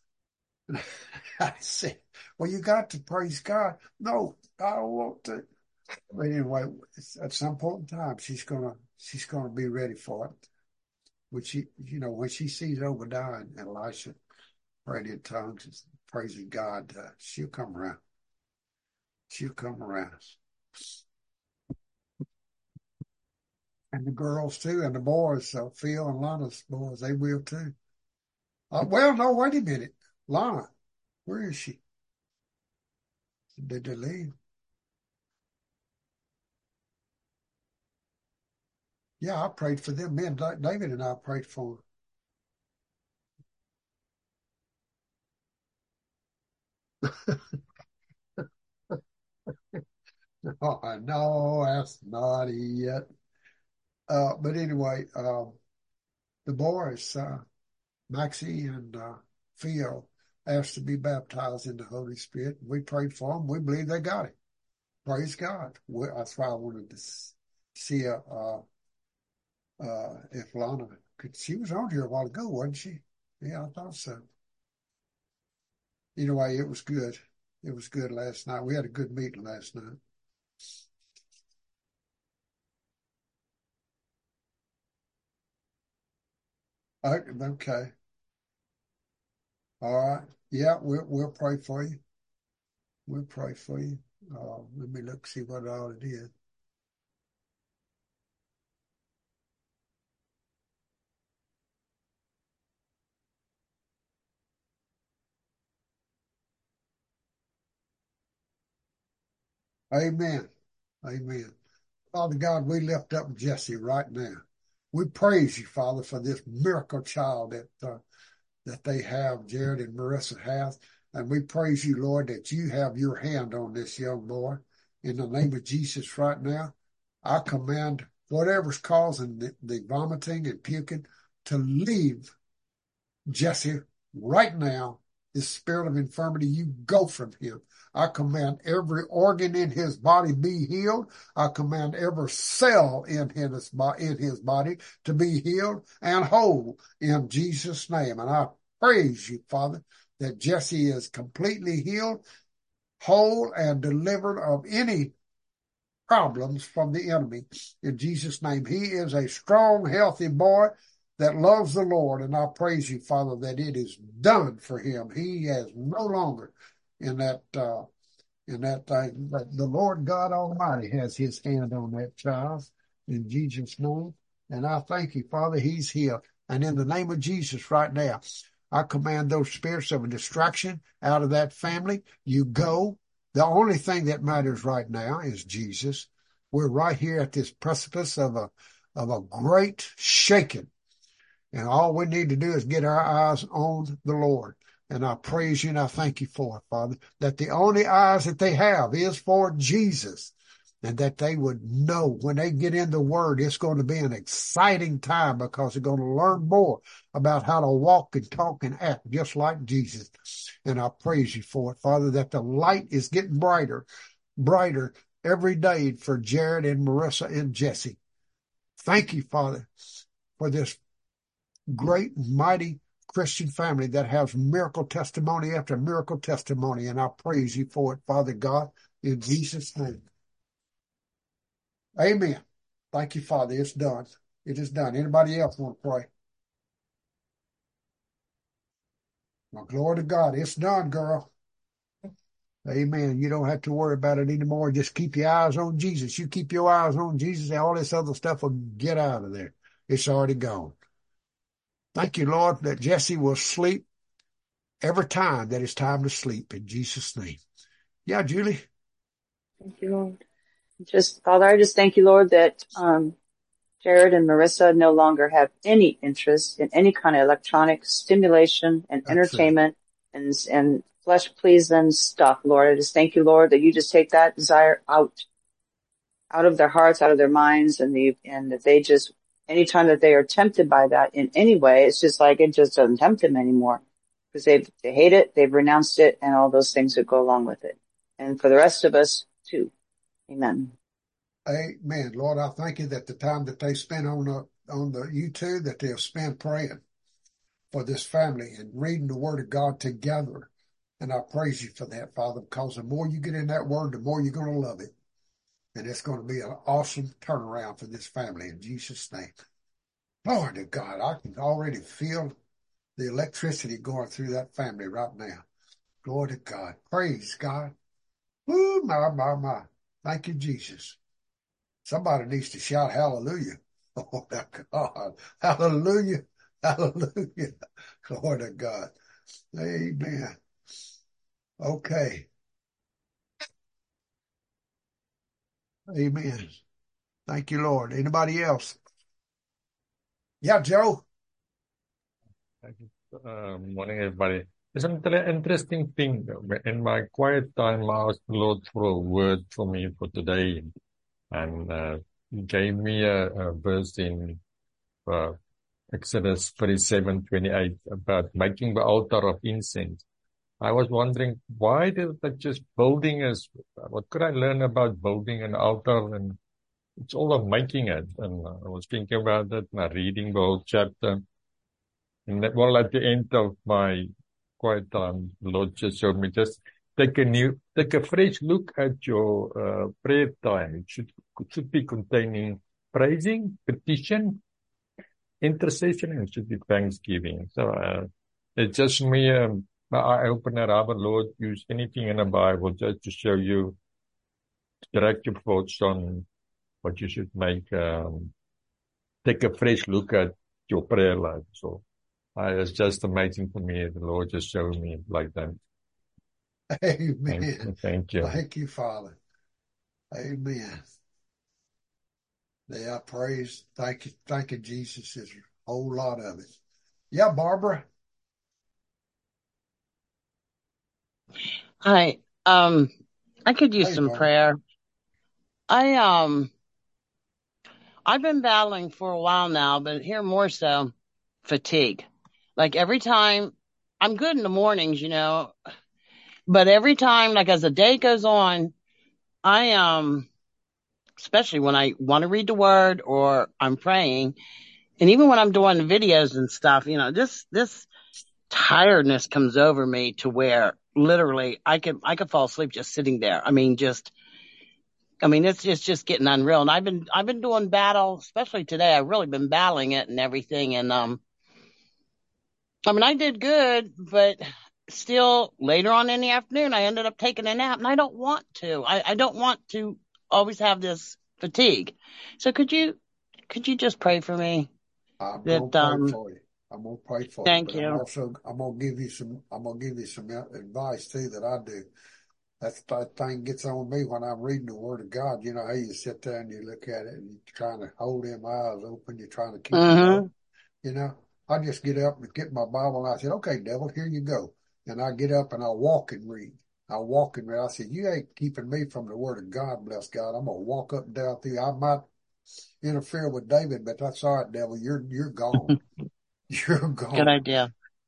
I said, well, you got to, praise God. No, I don't want to. But anyway, at some point in time, she's gonna, she's gonna be ready for it. When she, you know, when she sees Obadiah and Elisha praying in tongues and praising God, uh, she'll come around. She'll come around. And the girls too, and the boys, uh, Phil and Lana's boys, they will too. Uh, well, no, wait a minute. Lana, where is she? Did they leave? Yeah, I prayed for them. Me and David and I prayed for them. Oh, I know, that's not it yet. Uh, but anyway, uh, the boys, uh, Maxie and uh, Phil, asked to be baptized in the Holy Spirit. We prayed for them. We believe they got it. Praise God. We, that's why I wanted to see uh, uh, uh, if Lana could. She was on here a while ago, wasn't she? Yeah, I thought so. Anyway, it was good. It was good last night. We had a good meeting last night. Okay. All right. Yeah, we'll, we'll pray for you. We'll pray for you. Uh, let me look, see what all it is. Amen. Amen. Father God, we lift up Jesse right now. We praise you, Father, for this miracle child that uh, that they have, Jared and Marissa have. And we praise you, Lord, that you have your hand on this young boy. In the name of Jesus right now, I command whatever's causing the, the vomiting and puking to leave Jesse right now. This spirit of infirmity, you go from him. I command every organ in his body be healed. I command every cell in his, in his body to be healed and whole in Jesus' name. And I praise you, Father, that Jesse is completely healed, whole, and delivered of any problems from the enemy in Jesus' name. He is a strong, healthy boy that loves the Lord, and I praise you, Father, that it is done for him. He is no longer in that uh, in that thing. But the Lord God Almighty has his hand on that child in Jesus' name. And I thank you, Father, he's healed. And in the name of Jesus right now, I command those spirits of a distraction out of that family. You go. The only thing that matters right now is Jesus. We're right here at this precipice of a of a great shaking. And all we need to do is get our eyes on the Lord. And I praise you and I thank you for it, Father, that the only eyes that they have is for Jesus. And that they would know when they get in the Word, it's going to be an exciting time because they're going to learn more about how to walk and talk and act just like Jesus. And I praise you for it, Father, that the light is getting brighter, brighter every day for Jared and Marissa and Jesse. Thank you, Father, for this great, mighty Christian family that has miracle testimony after miracle testimony. And I praise you for it, Father God, in Jesus' name. Amen. Thank you, Father. It's done. It is done. Anybody else want to pray? Well, glory to God. It's done, girl. Amen. You don't have to worry about it anymore. Just keep your eyes on Jesus. You keep your eyes on Jesus, and all this other stuff will get out of there. It's already gone. Thank you, Lord, that Jesse will sleep every time that it's time to sleep in Jesus' name. Yeah, Julie. Thank you, Lord. Just, Father, I just thank you, Lord, that um, Jared and Marissa no longer have any interest in any kind of electronic stimulation and That's entertainment and and flesh-pleasing stuff, Lord. I just thank you, Lord, that you just take that desire out, out of their hearts, out of their minds, and the and that they just, anytime that they are tempted by that in any way, it's just like it just doesn't tempt them anymore because they they hate it, they've renounced it, and all those things that go along with it. And for the rest of us too. Amen. Amen. Lord, I thank you that the time that they spend on the on the YouTube, that they'll spend praying for this family and reading the Word of God together. And I praise you for that, Father, because the more you get in that Word, the more you're going to love it. And it's going to be an awesome turnaround for this family in Jesus' name. Lord to God, I can already feel the electricity going through that family right now. Glory to God. Praise God. Ooh, my, my, my. Thank you, Jesus. Somebody needs to shout hallelujah. Oh, my God. Hallelujah. Hallelujah. Glory to God. Amen. Okay. Amen. Thank you, Lord. Anybody else? Yeah, Joe. Thank you. Uh, morning, everybody. It's an inter- interesting thing. In my quiet time, I asked the Lord for a word for me for today, and uh, He gave me a, a verse in uh, Exodus thirty-seven twenty-eight about making the altar of incense. I was wondering, why did that just building is, what could I learn about building an altar? And it's all of making it. And I was thinking about that and reading the whole chapter. And that, well, at the end of my quiet time, the Lord just showed me just take a new, take a fresh look at your uh, prayer time. It should, it should be containing praising, petition, intercession, and it should be thanksgiving. So uh, it's just me, um, my eye opener, our Lord, use anything in the Bible just to show you, to direct your thoughts on what you should make, um, take a fresh look at your prayer life. So uh, it's just amazing for me. The Lord just showed me like that. Amen. Thank, thank you. Thank you, Father. Amen. Yeah, praise. Thank you. Thank you, Jesus. There's a whole lot of it. Yeah, Barbara. Hi. Um, I could use Hey, some Barbara. prayer. I, um, I've been battling for a while now, but here more so fatigue. Like every time I'm good in the mornings, you know, but every time, like as the day goes on, I, um, especially when I want to read the word or I'm praying, and even when I'm doing the videos and stuff, you know, this, this tiredness comes over me to where literally I could, I could fall asleep just sitting there. I mean, just, I mean, it's just, just getting unreal. And I've been, I've been doing battle, especially today. I've really been battling it and everything. And, um, I mean, I did good, but still later on in the afternoon, I ended up taking a nap and I don't want to, I, I don't want to always have this fatigue. So could you, could you just pray for me I'm that, gonna pray um, for you. I'm gonna pray for you, thank but I'm you. also I'm gonna give you some I'm gonna give you some advice too that I do. That's that thing gets on me when I'm reading the Word of God. You know how you sit there and you look at it and you're trying to hold them eyes open. You're trying to keep them Mm-hmm. up. You know, I just get up and get my Bible and I said, "Okay, devil, here you go." And I get up and I walk and read. I walk and read. I said, "You ain't keeping me from the Word of God, bless God. I'm gonna walk up and down through. I might interfere with David, but that's all right, devil. You're you're gone. You're Good gone." idea.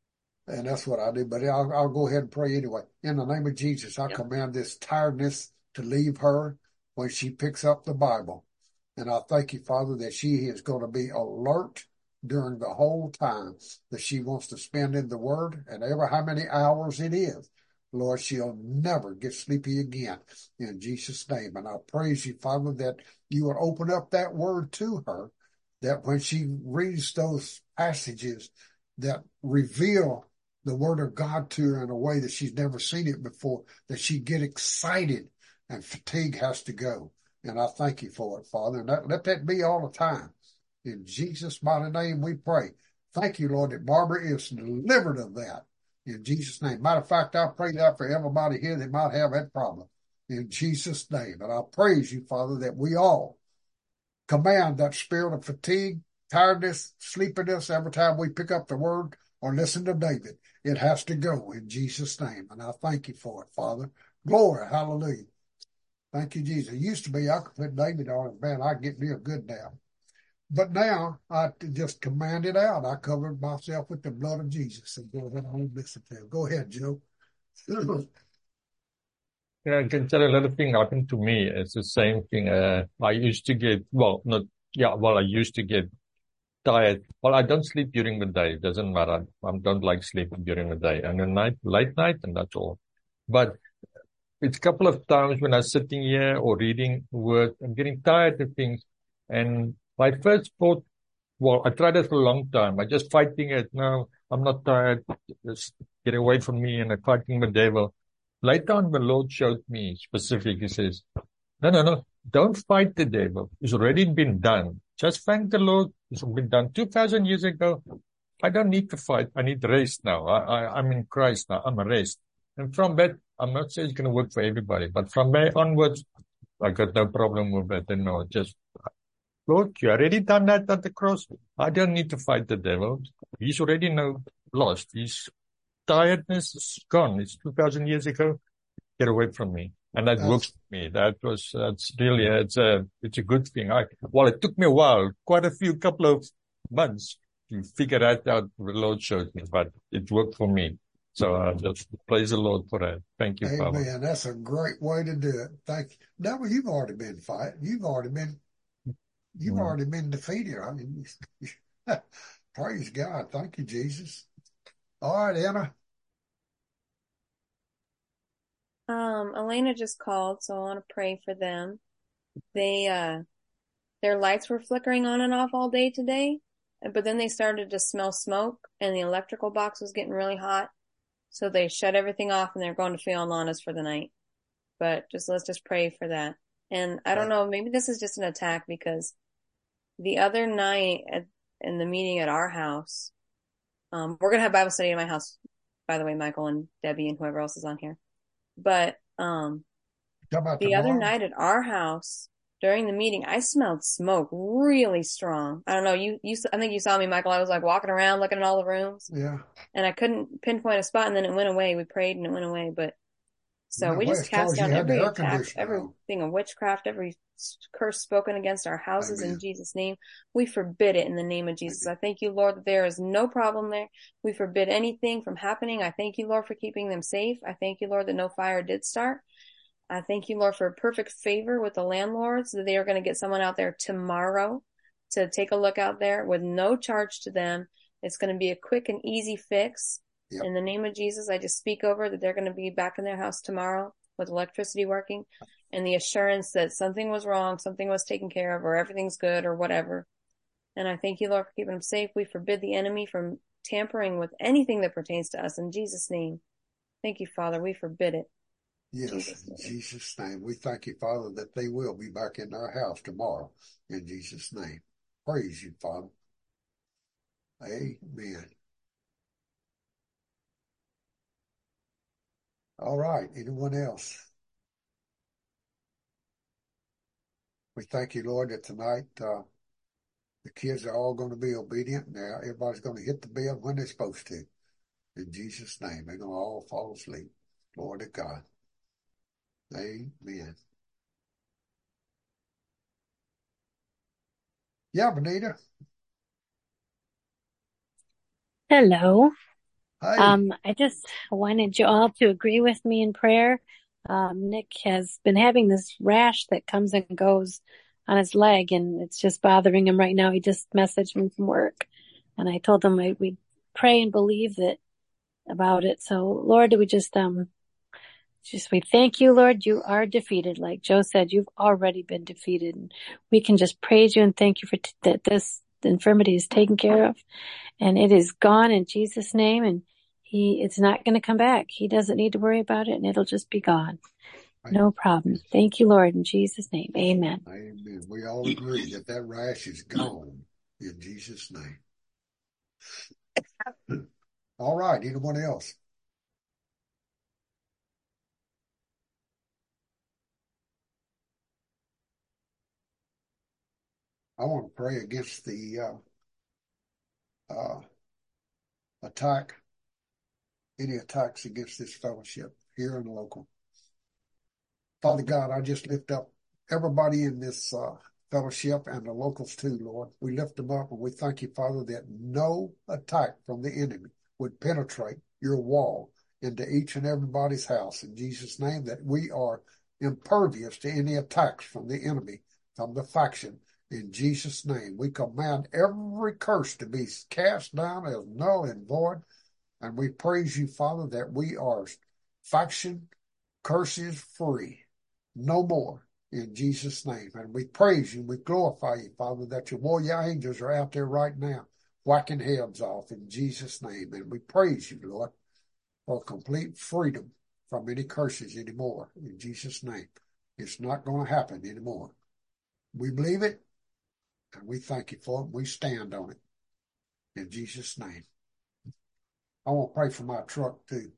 And that's what I do. But I'll, I'll go ahead and pray anyway. In the name of Jesus, I Yeah. command this tiredness to leave her when she picks up the Bible. And I thank you, Father, that she is going to be alert during the whole time that she wants to spend in the Word, and ever how many hours it is. Lord, she'll never get sleepy again in Jesus' name. And I praise you, Father, that you will open up that Word to her, that when she reads those passages that reveal the Word of God to her in a way that she's never seen it before, that she get excited and fatigue has to go. And I thank you for it, Father. And that, let that be all the time. In Jesus' mighty name we pray. Thank you, Lord, that Barbara is delivered of that. In Jesus' name. Matter of fact, I pray that for everybody here that might have that problem. In Jesus' name. And I praise you, Father, that we all command that spirit of fatigue, tiredness, sleepiness every time we pick up the Word or listen to David. It has to go in Jesus' name. And I thank you for it, Father. Glory. Hallelujah. Thank you, Jesus. It used to be I could put David on it, man, I'd get me a good nap. But now I just command it out. I covered myself with the blood of Jesus and go ahead and listen to him. Go ahead, Joe. Yeah, I can tell you another thing happened to me. It's the same thing. Uh, I used to get, well, not, yeah, well, I used to get tired. Well, I don't sleep during the day. It doesn't matter. I don't like sleeping during the day. And the night, late night, and that's all. But it's a couple of times when I'm sitting here or reading words, I'm getting tired of things. And my first thought, well, I tried it for a long time. I just fighting it. No, I'm not tired. Just get away from me. And I'm fighting the devil. Later on, the Lord showed me specific. He says, no, no, no, don't fight the devil. It's already been done. Just thank the Lord. It's been done two thousand years ago. I don't need to fight. I need rest now. I, I, I'm in Christ now. I'm a rest. And from that, I'm not saying it's going to work for everybody, but from there onwards, I got no problem with it. And no, just, Lord, you already done that at the cross. I don't need to fight the devil. He's already no lost. His tiredness is gone. It's two thousand years ago. Get away from me. And that That's, works for me. That was, that's really, it's a, it's a good thing. I, well, it took me a while, quite a few couple of months to figure that out. The Lord showed me, but it worked for me. So uh, just praise the Lord for that. Thank you, Father. amen. That's a great way to do it. Thank you. Devil, you've already been fighting. You've already been, you've Mm. already been defeated. I mean, praise God. Thank you, Jesus. All right, Anna. Um, Elena just called, so I want to pray for them. They, uh, their lights were flickering on and off all day today, but then they started to smell smoke and the electrical box was getting really hot. So they shut everything off and they're going to Phil and Lana's for the night. But just, let's just pray for that. And I don't know, maybe this is just an attack because the other night at, in the meeting at our house, um, we're going to have Bible study in my house, by the way, Michael and Debbie and whoever else is on here. But, um, How about the other tomorrow? night at our house during the meeting, I smelled smoke really strong. I don't know. You, you, I think you saw me, Michael. I was like walking around looking at all the rooms Yeah. and I couldn't pinpoint a spot and then it went away. We prayed and it went away. But so Went we away just as far cast as you down had the every air attack, conditioner on. everything of witchcraft, every curse spoken against our houses in Amen. Jesus' name. We forbid it in the name of Jesus. I thank you, Lord, that there is no problem there. We forbid anything from happening. I thank you, Lord, for keeping them safe. I thank you, Lord, that no fire did start. I thank you, Lord, for perfect favor with the landlords, that they are going to get someone out there tomorrow to take a look out there with no charge to them. It's going to be a quick and easy fix. Yep. In the name of Jesus, I just speak over that they're going to be back in their house tomorrow with electricity working and the assurance that something was wrong, something was taken care of, or everything's good or whatever. And I thank you, Lord, for keeping them safe. We forbid the enemy from tampering with anything that pertains to us in Jesus' name. Thank you, Father. We forbid it. Yes, Jesus' in name. Jesus' name. We thank you, Father, that they will be back in our house tomorrow. In Jesus' name. Praise you, Father. Amen. All right. Anyone else? We thank you, Lord, that tonight uh, the kids are all going to be obedient. Now everybody's going to hit the bed when they're supposed to. In Jesus' name. They're going to all fall asleep. Glory to God. Amen. Yeah, Benita. Hello. Hey. Um, I just wanted you all to agree with me in prayer. Um, Nick has been having this rash that comes and goes on his leg, and it's just bothering him right now. He just messaged me from work, and I told him I, we'd pray and believe that about it. So, Lord, we just um, just we thank you, Lord. You are defeated, like Joe said. You've already been defeated, and we can just praise you and thank you for t- that this infirmity is taken care of. And it is gone in Jesus' name, and he it's not going to come back. He doesn't need to worry about it, and it'll just be gone. No problem. Thank you, Lord, in Jesus' name. Amen. Amen. We all agree that that rash is gone in Jesus' name. All right. Anyone else? I want to pray against the uh, uh, attack, any attacks against this fellowship here and local. Father God, I just lift up everybody in this uh, fellowship and the locals too, Lord. We lift them up and we thank you, Father, that no attack from the enemy would penetrate your wall into each and everybody's house. In Jesus' name, that we are impervious to any attacks from the enemy, from the faction. In Jesus' name, we command every curse to be cast down as null and void. And we praise you, Father, that we are faction curses free. No more. In Jesus' name. And we praise you. We glorify you, Father, that your warrior angels are out there right now whacking heads off in Jesus' name. And we praise you, Lord, for complete freedom from any curses anymore. In Jesus' name. It's not going to happen anymore. We believe it. And we thank you for it. We stand on it. In Jesus' name. I want to pray for my truck too.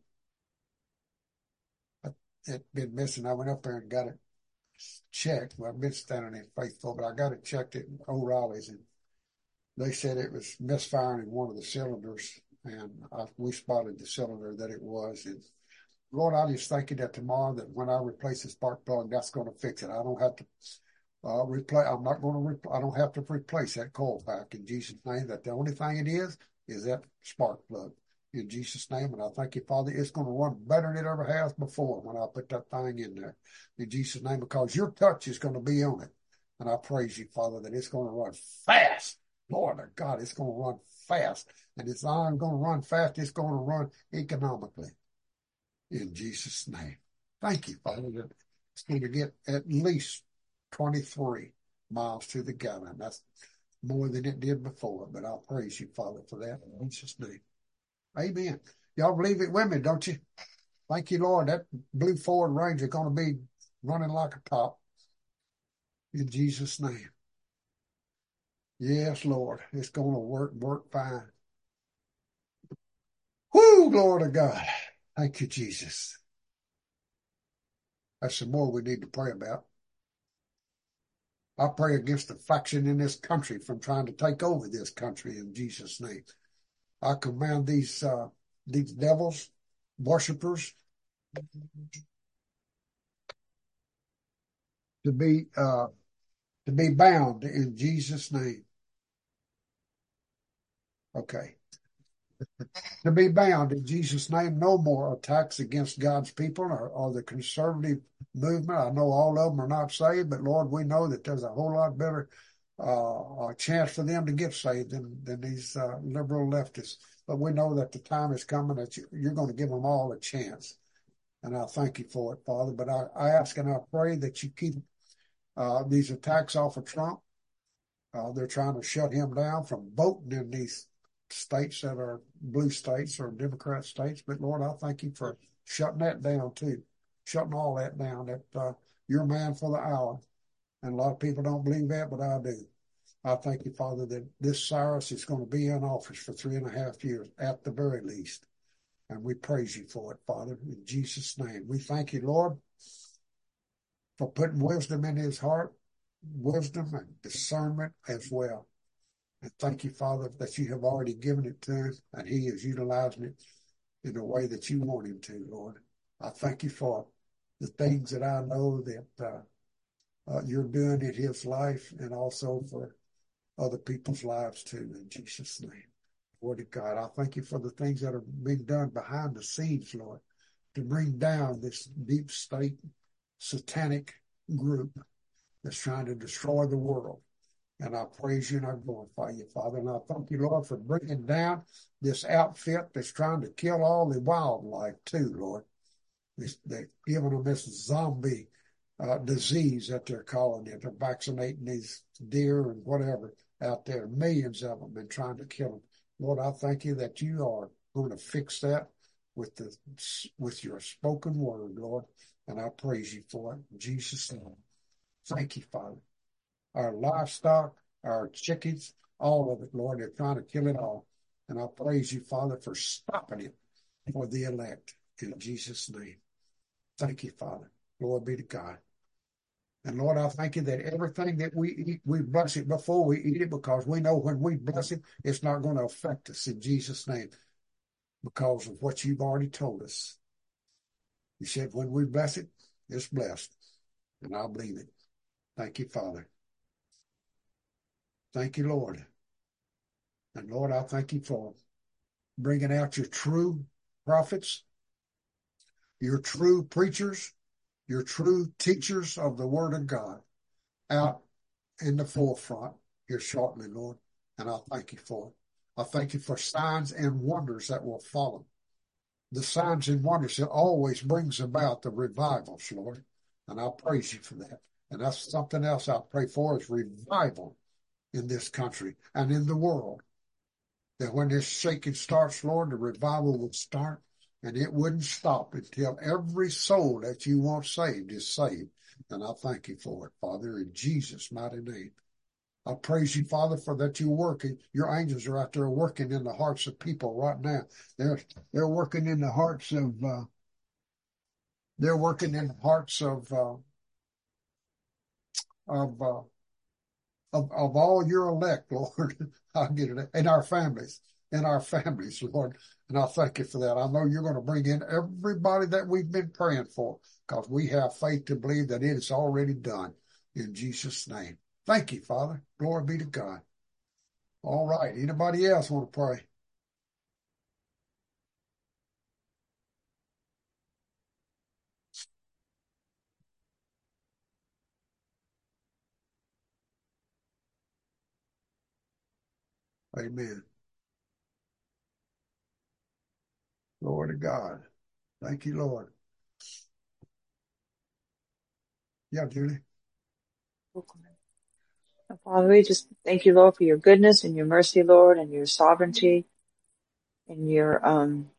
It's been missing. I went up there and got it checked. Well, I've been standing in Faithful, but I got it checked at O'Reilly's, and they said it was misfiring in one of the cylinders, and I, we spotted the cylinder that it was. And Lord, I just thank you that tomorrow, that when I replace the spark plug, that's going to fix it. I don't have to uh, replace. I'm not going to. Repl- I don't have to replace that coil pack in Jesus' name. That the only thing it is is that spark plug. In Jesus' name, and I thank you, Father, it's going to run better than it ever has before when I put that thing in there. In Jesus' name, because your touch is going to be on it. And I praise you, Father, that it's going to run fast. Lord of God, it's going to run fast. And it's not going to run fast, it's going to run economically. In Jesus' name. Thank you, Father, that it's going to get at least twenty-three miles to the gallon. That's more than it did before, but I'll praise you, Father, for that in Jesus' name. Amen. Y'all believe it with me, don't you? Thank you, Lord. That blue Ford Ranger is going to be running like a top in Jesus' name. Yes, Lord. It's going to work, work fine. Whoo, glory to God. Thank you, Jesus. That's some more we need to pray about. I pray against the faction in this country from trying to take over this country in Jesus' name. I command these uh, these devils, worshipers, to be uh, to be bound in Jesus' name. Okay. To be bound in Jesus' name. No more attacks against God's people or, or the conservative movement. I know all of them are not saved, but Lord, we know that there's a whole lot better uh, a chance for them to get saved than, than these uh, liberal leftists. But we know that the time is coming that you, you're going to give them all a chance. And I thank you for it, Father. But I, I ask and I pray that you keep uh, these attacks off of Trump. Uh, they're trying to shut him down from voting in these states that are blue states or Democrat states. But Lord, I thank you for shutting that down too, shutting all that down, that uh, you're a man for the hour. And a lot of people don't believe that, but I do. I thank you, Father, that this Cyrus is going to be in office for three and a half years at the very least. And we praise you for it, Father, in Jesus' name. We thank you, Lord, for putting wisdom in his heart, wisdom and discernment as well. And thank you, Father, that you have already given it to him and he is utilizing it in the way that you want him to, Lord. I thank you for the things that I know that uh, uh, you're doing in his life and also for other people's lives too, in Jesus' name. Lord God, I thank you for the things that are being done behind the scenes, Lord, to bring down this deep state satanic group that's trying to destroy the world. And I praise you and I glorify you, Father. And I thank you, Lord, for bringing down this outfit that's trying to kill all the wildlife too, Lord. They're giving them this zombie uh, disease that they're calling it. They're vaccinating these deer and whatever out there. Millions of them been trying to kill them. Lord, I thank you that you are going to fix that with the with your spoken word, Lord. And I praise you for it in Jesus' name. Thank you, Father. Our livestock, our chickens, all of it, Lord, they're trying to kill it all. And I praise you, Father, for stopping it for the elect in Jesus' name. Thank you, Father. Glory be to God. And Lord, I thank you that everything that we eat, we bless it before we eat it, because we know when we bless it, it's not going to affect us in Jesus' name because of what you've already told us. You said when we bless it, it's blessed. And I believe it. Thank you, Father. Thank you, Lord. And Lord, I thank you for bringing out your true prophets, your true preachers, your true teachers of the word of God out in the forefront here shortly, Lord. And I thank you for it. I thank you for signs and wonders that will follow. The signs and wonders that always brings about the revivals, Lord. And I praise you for that. And that's something else I pray for is revival in this country and in the world. That when this shaking starts, Lord, the revival will start and it wouldn't stop until every soul that you want saved is saved. And I thank you for it, Father, in Jesus' mighty name. I praise you, Father, for that you're working. Your angels are out there working in the hearts of people right now. They're they're working in the hearts of uh, they're working in the hearts of uh, of, uh, of of all your elect, Lord. I'll get it in our families, in our families, Lord. And I thank you for that. I know you're going to bring in everybody that we've been praying for, because we have faith to believe that it is already done in Jesus' name. Thank you, Father. Glory be to God. All right. Anybody else want to pray? Amen. Glory to God. Thank you, Lord. Yeah, Julie. Father, we just thank you, Lord, for your goodness and your mercy, Lord, and your sovereignty and your um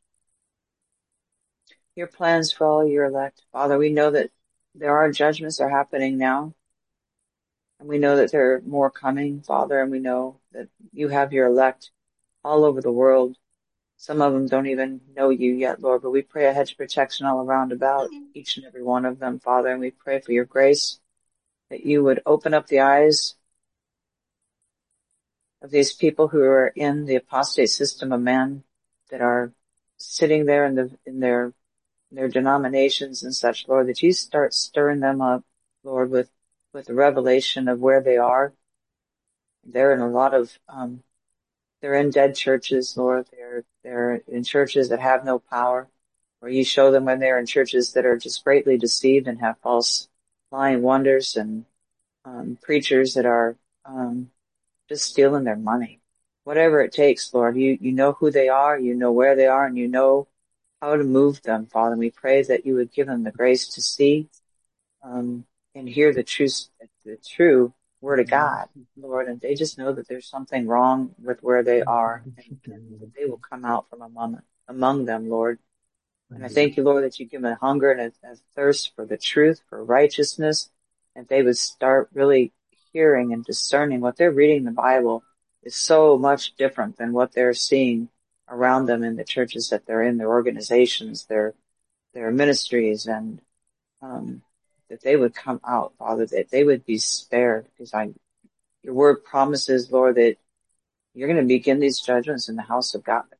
your plans for all your elect. Father, we know that there are judgments that are happening now, and we know that there are more coming, Father, and we know that you have your elect all over the world. Some of them don't even know you yet, Lord, but we pray a hedge of protection all around about each and every one of them, Father, and we pray for your grace, that you would open up the eyes of these people who are in the apostate system of man, that are sitting there in the in their their denominations and such, Lord, that you start stirring them up, Lord, with with the revelation of where they are. They're in a lot of um they're in dead churches, Lord. They're they're in churches that have no power, or you show them when they're in churches that are just greatly deceived and have false lying wonders, and um preachers that are um just stealing their money. Whatever it takes, Lord, you, you know who they are, you know where they are, and you know how to move them, Father. And we pray that you would give them the grace to see, um, and hear the true, the true word of God, Lord. And they just know that there's something wrong with where they are, and, and that they will come out from among, among them, Lord. And I thank you, Lord, that you give them a hunger and a, a thirst for the truth, for righteousness, and they would start really hearing and discerning what they're reading in the Bible is so much different than what they're seeing around them in the churches that they're in, their organizations, their their ministries, and um, that they would come out, Father, that they would be spared, because I, your word promises, Lord, that you're going to begin these judgments in the house of God.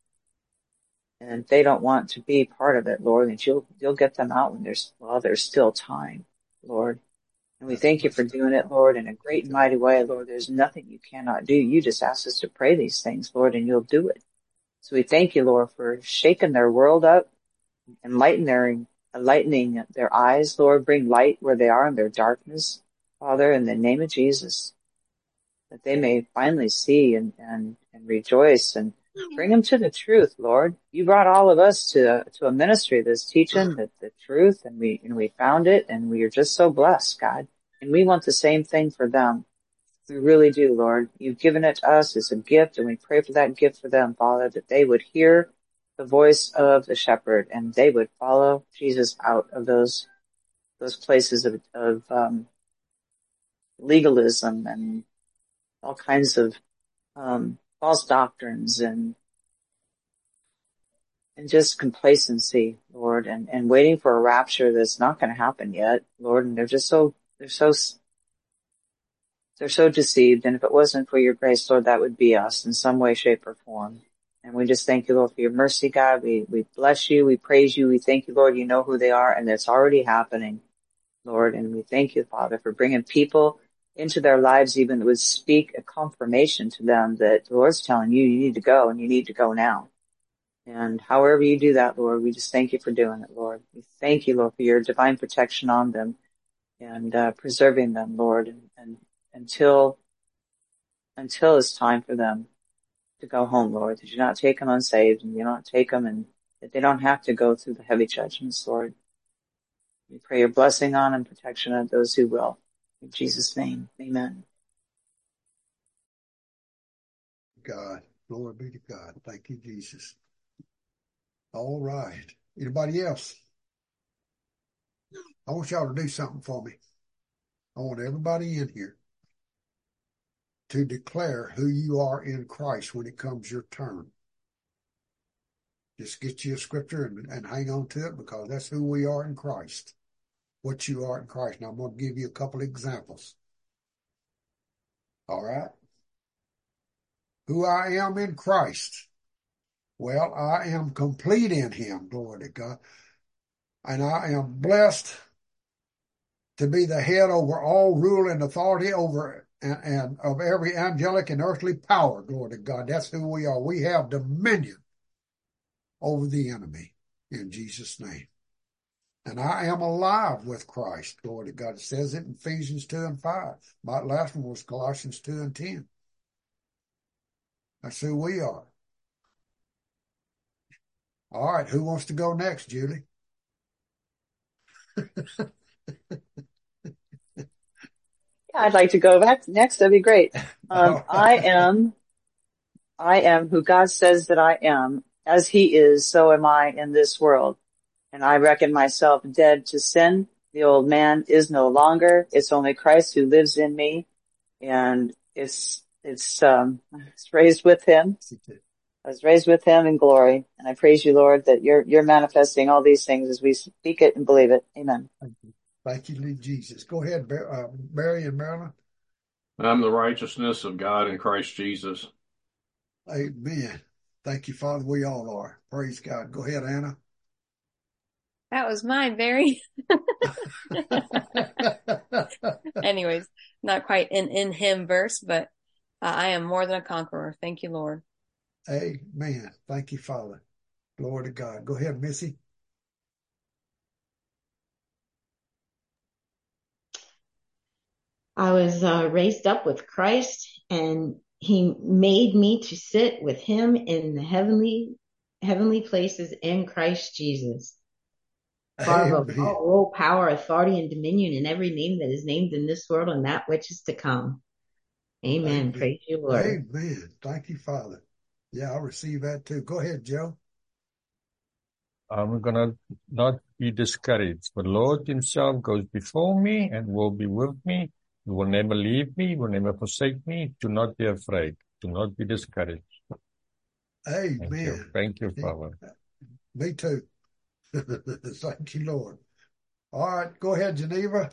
And if they don't want to be part of it, Lord, that you'll, you'll get them out when there's, well, there's still time, Lord. And we thank you for doing it, Lord, in a great and mighty way, Lord. There's nothing you cannot do. You just ask us to pray these things, Lord, and you'll do it. So we thank you, Lord, for shaking their world up, enlightening their, enlightening their eyes, Lord. Bring light where they are in their darkness, Father, in the name of Jesus, that they may finally see and, and, and rejoice, and bring them to the truth, Lord. You brought all of us to to a ministry that's teaching the, the truth, and we and we found it, and we are just so blessed, God. And we want the same thing for them. We really do, Lord. You've given it to us as a gift, and we pray for that gift for them, Father, that they would hear the voice of the shepherd, and they would follow Jesus out of those those places of, of um, legalism and all kinds of um, false doctrines, and and just complacency, Lord, and, and waiting for a rapture that's not going to happen yet, Lord. And they're just so, they're so, they're so deceived. And if it wasn't for your grace, Lord, that would be us in some way, shape, or form. And we just thank you, Lord, for your mercy, God. We, we bless you. We praise you. We thank you, Lord. You know who they are, and it's already happening, Lord. And we thank you, Father, for bringing people into their lives, even that would speak a confirmation to them that the Lord's telling you, you need to go, and you need to go now. And however you do that, Lord, we just thank you for doing it, Lord. We thank you, Lord, for your divine protection on them, and uh, preserving them, Lord, and, and until until it's time for them to go home, Lord. That you not take them unsaved, and you not take them, and that they don't have to go through the heavy judgments, Lord. We pray your blessing on and protection of those who will. In Jesus' name, amen. God, glory be to God. Thank you, Jesus. All right. Anybody else? I want y'all to do something for me. I want everybody in here to declare who you are in Christ when it comes your turn. Just get you a scripture and, and hang on to it, because that's who we are in Christ. What you are in Christ. Now I'm going to give you a couple examples. All right. Who I am in Christ. Well, I am complete in him, glory to God. And I am blessed to be the head over all rule and authority over and, and of every angelic and earthly power, glory to God. That's who we are. We have dominion over the enemy in Jesus' name. And I am alive with Christ, glory to God. It says it in Ephesians two and five. My last one was Colossians two and ten. That's who we are. All right, who wants to go next, Julie? Yeah, I'd like to go back next. That'd be great. Um, All I right. am, I am who God says that I am. As he is, so am I in this world. And I reckon myself dead to sin. The old man is no longer. It's only Christ who lives in me. And it's, it's, um, it's raised with him. I was raised with him in glory. And I praise you, Lord, that you're, you're manifesting all these things as we speak it and believe it. Amen. Thank you. Thank you, Lord Jesus. Go ahead, Bar- uh, Barry and Marilyn. I'm the righteousness of God in Christ Jesus. Amen. Thank you, Father. We all are. Praise God. Go ahead, Anna. That was mine, Barry. Anyways, not quite an in him verse, but uh, I am more than a conqueror. Thank you, Lord. Amen. Thank you, Father. Glory to God. Go ahead, Missy. I was uh, raised up with Christ, and he made me to sit with him in the heavenly heavenly places in Christ Jesus. Far above Amen. all rule, power, authority, and dominion, and every name that is named in this world and that which is to come. Amen. Amen. Praise you, Lord. Amen. Thank you, Father. Yeah, I receive that too. Go ahead, Joe. I'm gonna not be discouraged. The Lord himself goes before me and will be with me. He will never leave me, will never forsake me. Do not be afraid. Do not be discouraged. Thank you. Amen. Thank you, Father. Me too. Thank you, Lord. All right, go ahead, Geneva.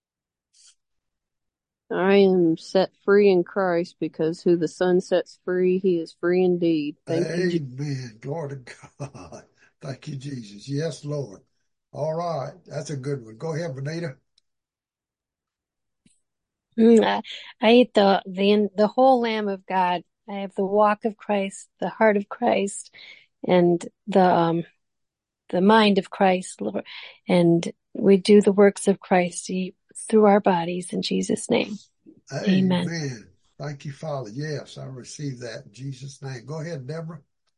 I am set free in Christ, because who the Son sets free, he is free indeed. Thank you, Jesus. Amen. Glory to God. Thank you, Jesus. Yes, Lord. All right. That's a good one. Go ahead, Benita. Mm, I, I eat the, the, the whole Lamb of God. I have the walk of Christ, the heart of Christ, and the, um, the mind of Christ, Lord. And we do the works of Christ through our bodies in Jesus' name. Amen. Amen. Thank you, Father. Yes, I receive that in Jesus' name. Go ahead, Deborah.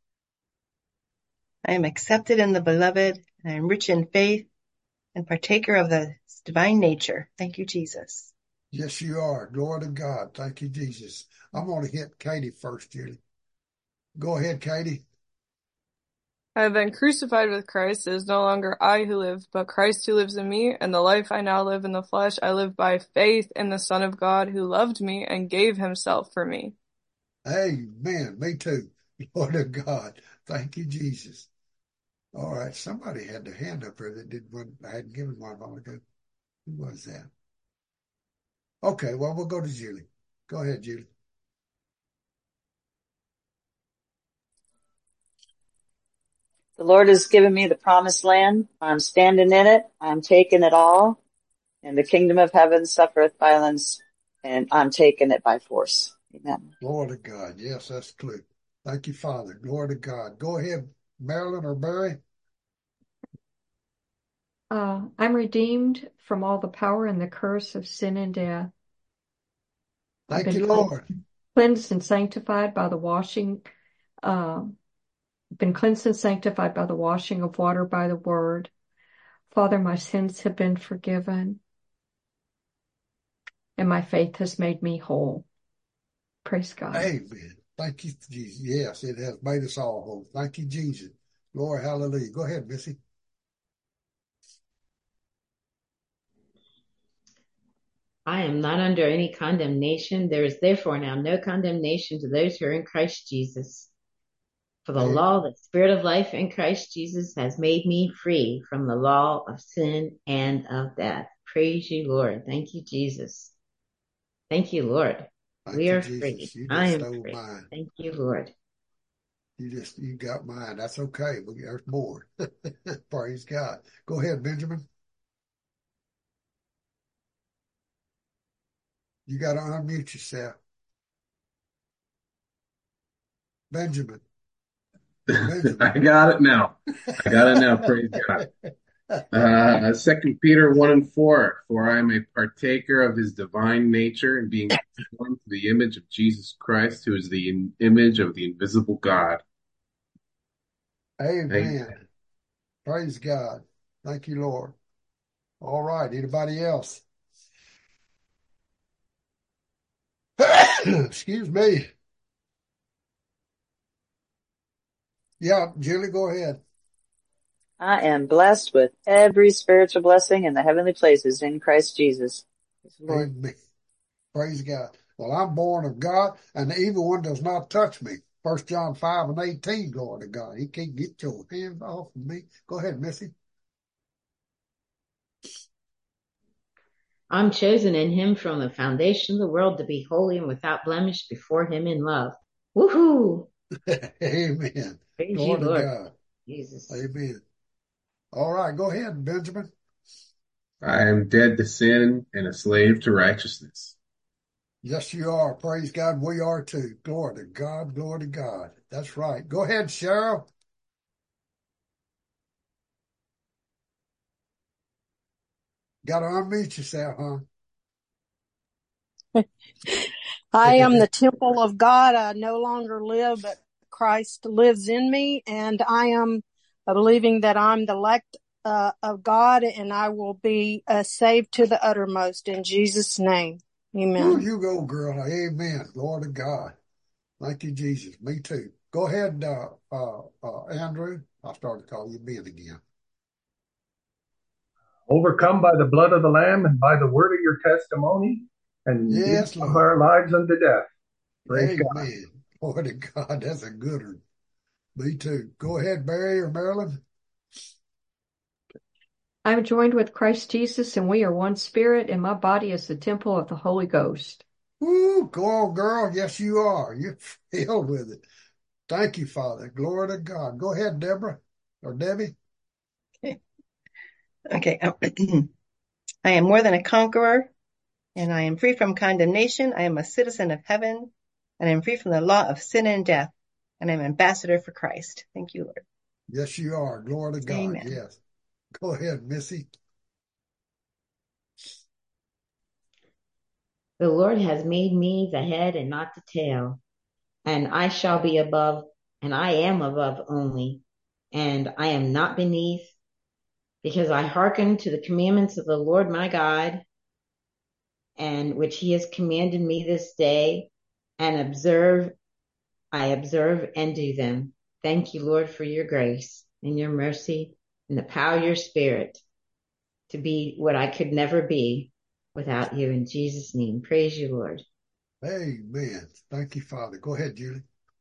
I am accepted in the beloved, and I am rich in faith and partaker of the divine nature. Thank you, Jesus. Yes, you are. Glory to God. Thank you, Jesus. I'm going to hit Katie first, Julie. Go ahead, Katie. I have been crucified with Christ. It is no longer I who live, but Christ who lives in me. And the life I now live in the flesh, I live by faith in the Son of God who loved me and gave himself for me. Amen. Me too. Glory to God. Thank you, Jesus. All right. Somebody had their hand up there that did one. I hadn't given one a while ago. Who was that? Okay. Well, we'll go to Julie. Go ahead, Julie. The Lord has given me the promised land. I'm standing in it. I'm taking it all. And the kingdom of heaven suffereth violence, and I'm taking it by force. Amen. Glory to God. Yes, that's clear. Thank you, Father. Glory to God. Go ahead, Marilyn or Barry. Uh, I'm redeemed from all the power and the curse of sin and death. I've Thank been you, cleansed, Lord. cleansed and sanctified by the washing, uh, been cleansed and sanctified by the washing of water by the word. Father, my sins have been forgiven, and my faith has made me whole. Praise God. Amen. Thank you, Jesus. Yes, it has made us all whole. Thank you, Jesus. Glory, hallelujah. Go ahead, Missy. I am not under any condemnation. There is therefore now no condemnation to those who are in Christ Jesus. For the Amen. law, the spirit of life in Christ Jesus has made me free from the law of sin and of death. Praise you, Lord. Thank you, Jesus. Thank you, Lord. Thank We you, are Jesus. free. You I just am stole free. mine. Thank you, Lord. You just, you got mine. That's okay. We There's more. Praise God. Go ahead, Benjamin. You got to unmute yourself. Benjamin. Benjamin. I got it now. I got it now. Praise God. Uh, Second Peter one and four. For I am a partaker of his divine nature, and being conformed to the image of Jesus Christ, who is the in- image of the invisible God. Amen. Amen. Praise God. Thank you, Lord. All right. Anybody else? Excuse me. Yeah, Julie, go ahead. I am blessed with every spiritual blessing in the heavenly places in Christ Jesus. Praise the Lord. Amen. Praise God. Well, I'm born of God, and the evil one does not touch me. First John five and eighteen, glory to God. He can't get your hands off of me. Go ahead, Missy. I'm chosen in him from the foundation of the world to be holy and without blemish before him in love. Woohoo! Amen. Praise Glory you, to Lord God. Jesus. Amen. All right, go ahead, Benjamin. I am dead to sin and a slave to righteousness. Yes, you are. Praise God. We are too. Glory to God. Glory to God. That's right. Go ahead, Cheryl. Got to unmute yourself, huh? I am the temple of God. I no longer live, but Christ lives in me, and I am believing that I'm the elect uh, of God, and I will be uh, saved to the uttermost in Jesus' name. Amen. Ooh, you go, girl. Amen. Glory to God. Thank you, Jesus. Me too. Go ahead, uh, uh, uh, Andrew. I'll start to call you Ben again. Overcome by the blood of the Lamb and by the word of your testimony, and Yes, of Lord. our lives unto death. Praise God. Amen. Glory to God. That's a good one. Me too. Go ahead, Barry or Marilyn. I'm joined with Christ Jesus, and we are one spirit, and my body is the temple of the Holy Ghost. Woo, go on, girl. Yes, you are. You're filled with it. Thank you, Father. Glory to God. Go ahead, Deborah or Debbie. Okay. I am more than a conqueror, and I am free from condemnation. I am a citizen of heaven, and I am free from the law of sin and death, and I'm an ambassador for Christ. Thank you, Lord. Yes, you are. Glory to God. Amen. Yes. Go ahead, Missy. The Lord has made me the head and not the tail, and I shall be above, and I am above only, and I am not beneath, because I hearken to the commandments of the Lord my God, and which he has commanded me this day, and observe, I observe and do them. Thank you, Lord, for your grace and your mercy and the power of your spirit to be what I could never be without you. In Jesus' name, praise you, Lord. Amen. Thank you, Father. Go ahead, Julie.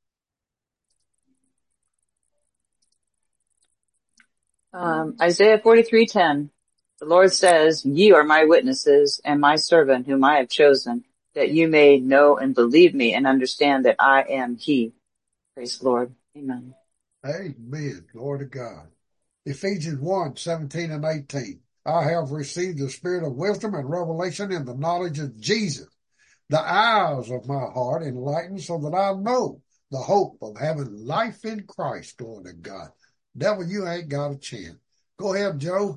Um, Isaiah forty-three ten. The Lord says, "Ye are my witnesses and my servant whom I have chosen, that you may know and believe me and understand that I am he." Praise the Lord. Amen. Amen. Glory to God. Ephesians one, seventeen and eighteen. I have received the spirit of wisdom and revelation in the knowledge of Jesus. The eyes of my heart enlightened so that I know the hope of having life in Christ. Glory to God. Devil, you ain't got a chance. Go ahead, Joe.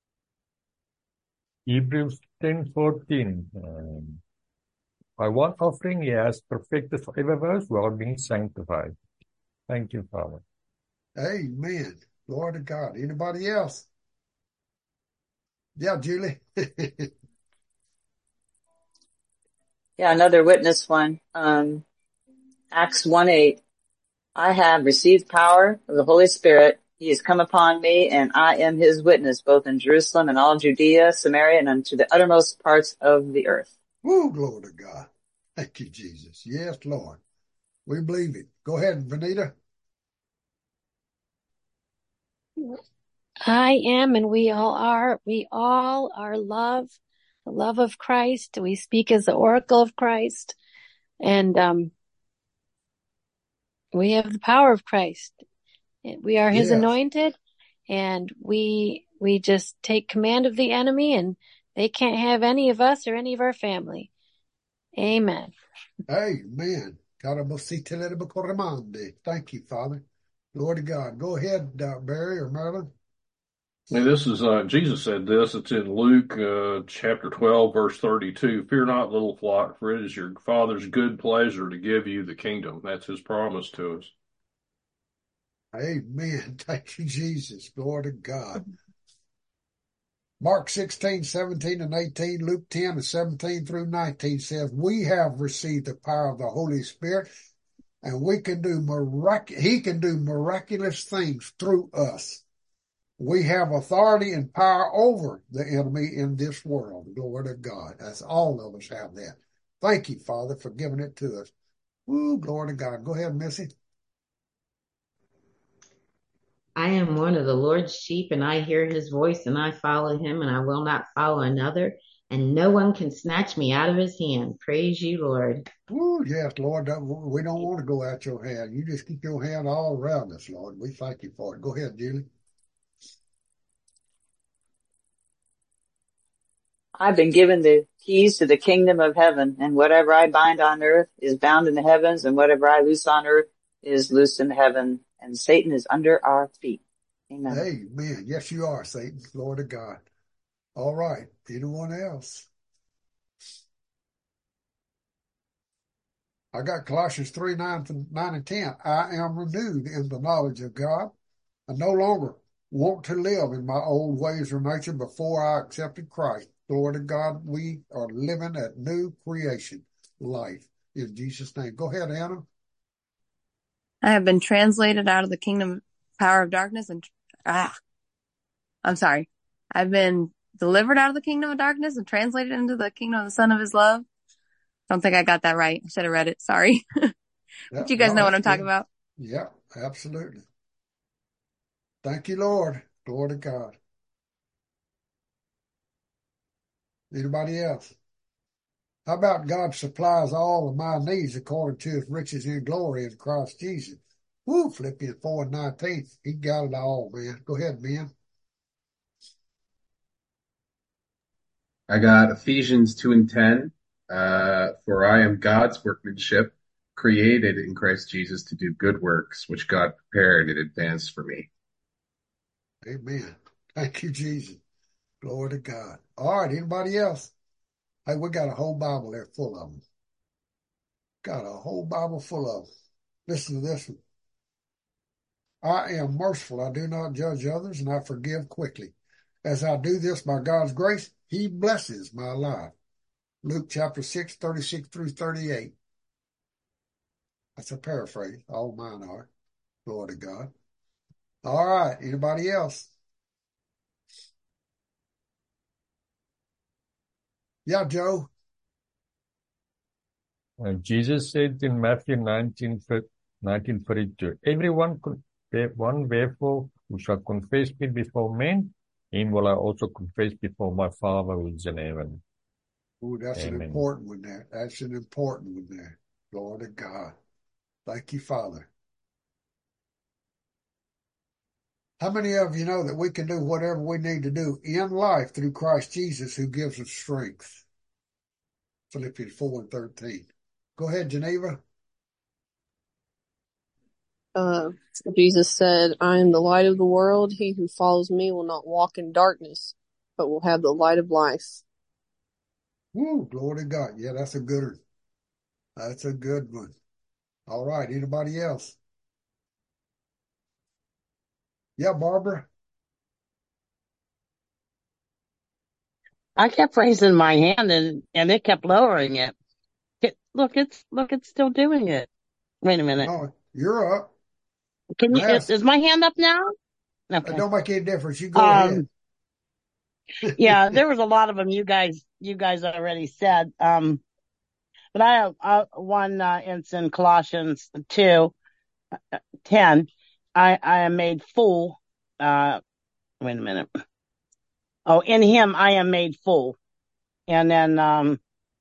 Hebrews ten fourteen. Um, by one offering he has perfected forever those who are being sanctified. Thank you, Father. Amen. Glory to God. Anybody else? Yeah, Julie. Yeah, another witness one. Um, Acts one eight. I have received power of the Holy Spirit. He has come upon me, and I am his witness, both in Jerusalem and all Judea, Samaria, and unto the uttermost parts of the earth. Woo, glory to God. Thank you, Jesus. Yes, Lord. We believe it. Go ahead, Vanita. I am, and we all are. We all are love, the love of Christ. We speak as the oracle of Christ, and um, we have the power of Christ. We are his Yes. anointed, and we we just take command of the enemy, and they can't have any of us or any of our family. Amen. Amen. Thank you, Father. Glory to God. Go ahead, uh, Barry or Marilyn. And this is, uh, Jesus said this, it's in Luke, uh, chapter twelve, verse thirty-two. Fear not, little flock, for it is your Father's good pleasure to give you the kingdom. That's his promise to us. Amen. Thank you, Jesus. Glory to God. Mark sixteen, seventeen, and eighteen, Luke ten, and seventeen through nineteen says, we have received the power of the Holy Spirit, and we can do mirac- He can do miraculous things through us. We have authority and power over the enemy in this world. Glory to God. That's all of us have that. Thank you, Father, for giving it to us. Woo, glory to God. Go ahead, Missy. I am one of the Lord's sheep, and I hear his voice, and I follow him, and I will not follow another, and no one can snatch me out of his hand. Praise you, Lord. Woo, yes, Lord. We don't want to go out your hand. You just keep your hand all around us, Lord. We thank you for it. Go ahead, Julie. I've been given the keys to the kingdom of heaven, and whatever I bind on earth is bound in the heavens, and whatever I loose on earth is loosed in heaven, and Satan is under our feet. Amen. Amen. Yes, you are, Satan. Glory to God. All right. Anyone else? I got Colossians three, nine, nine and ten. I am renewed in the knowledge of God. I no longer want to live in my old ways or nature before I accepted Christ. Glory to God. We are living a new creation life in Jesus' name. Go ahead, Anna. I have been translated out of the kingdom power of darkness and ah, I'm sorry. I've been delivered out of the kingdom of darkness and translated into the kingdom of the Son of His love. Don't think I got that right. I should have read it. Sorry. Yep, But you guys no, know what that's I'm talking good. about. Yeah, absolutely. Thank you, Lord. Glory to God. Anybody else? How about God supplies all of my needs according to his riches in glory in Christ Jesus? Woo, Philippians four and nineteen. He got it all, man. Go ahead, man. I got Ephesians two and ten. Uh, for I am God's workmanship, created in Christ Jesus to do good works, which God prepared in advance for me. Amen. Thank you, Jesus. Glory to God. All right, anybody else? Hey, we got a whole Bible there full of them. Got a whole Bible full of them. Listen to this one. I am merciful. I do not judge others, and I forgive quickly. As I do this by God's grace, he blesses my life. Luke chapter six, thirty-six through thirty-eight. That's a paraphrase. All mine are. Glory to God. All right. Anybody else? Yeah, Joe. Uh, Jesus said in Matthew nineteen, nineteen thirty-two, everyone, one therefore who shall confess me before men, him will I also confess before my Father who is in heaven. Ooh, that's Amen. an important one there. That's an important one there. Glory to God. Thank you, Father. How many of you know that we can do whatever we need to do in life through Christ Jesus who gives us strength? Philippians four and thirteen. Go ahead, Geneva. Uh, Jesus said, I am the light of the world. He who follows me will not walk in darkness, but will have the light of life. Woo, glory to God. Yeah, that's a good one. That's a good one. All right. Anybody else? Yeah, Barbara. I kept raising my hand and, and it kept lowering it. it. Look, it's, look, it's still doing it. Wait a minute. No, you're up. Can you, is, Yes. is my hand up now? It Okay. don't make any difference. You go Um, ahead. yeah, there was a lot of them you guys, you guys already said. Um, but I have uh, one, uh, it's in Colossians two, ten. I, I am made full. Uh, wait a minute. Oh, in him I am made full. And then, um,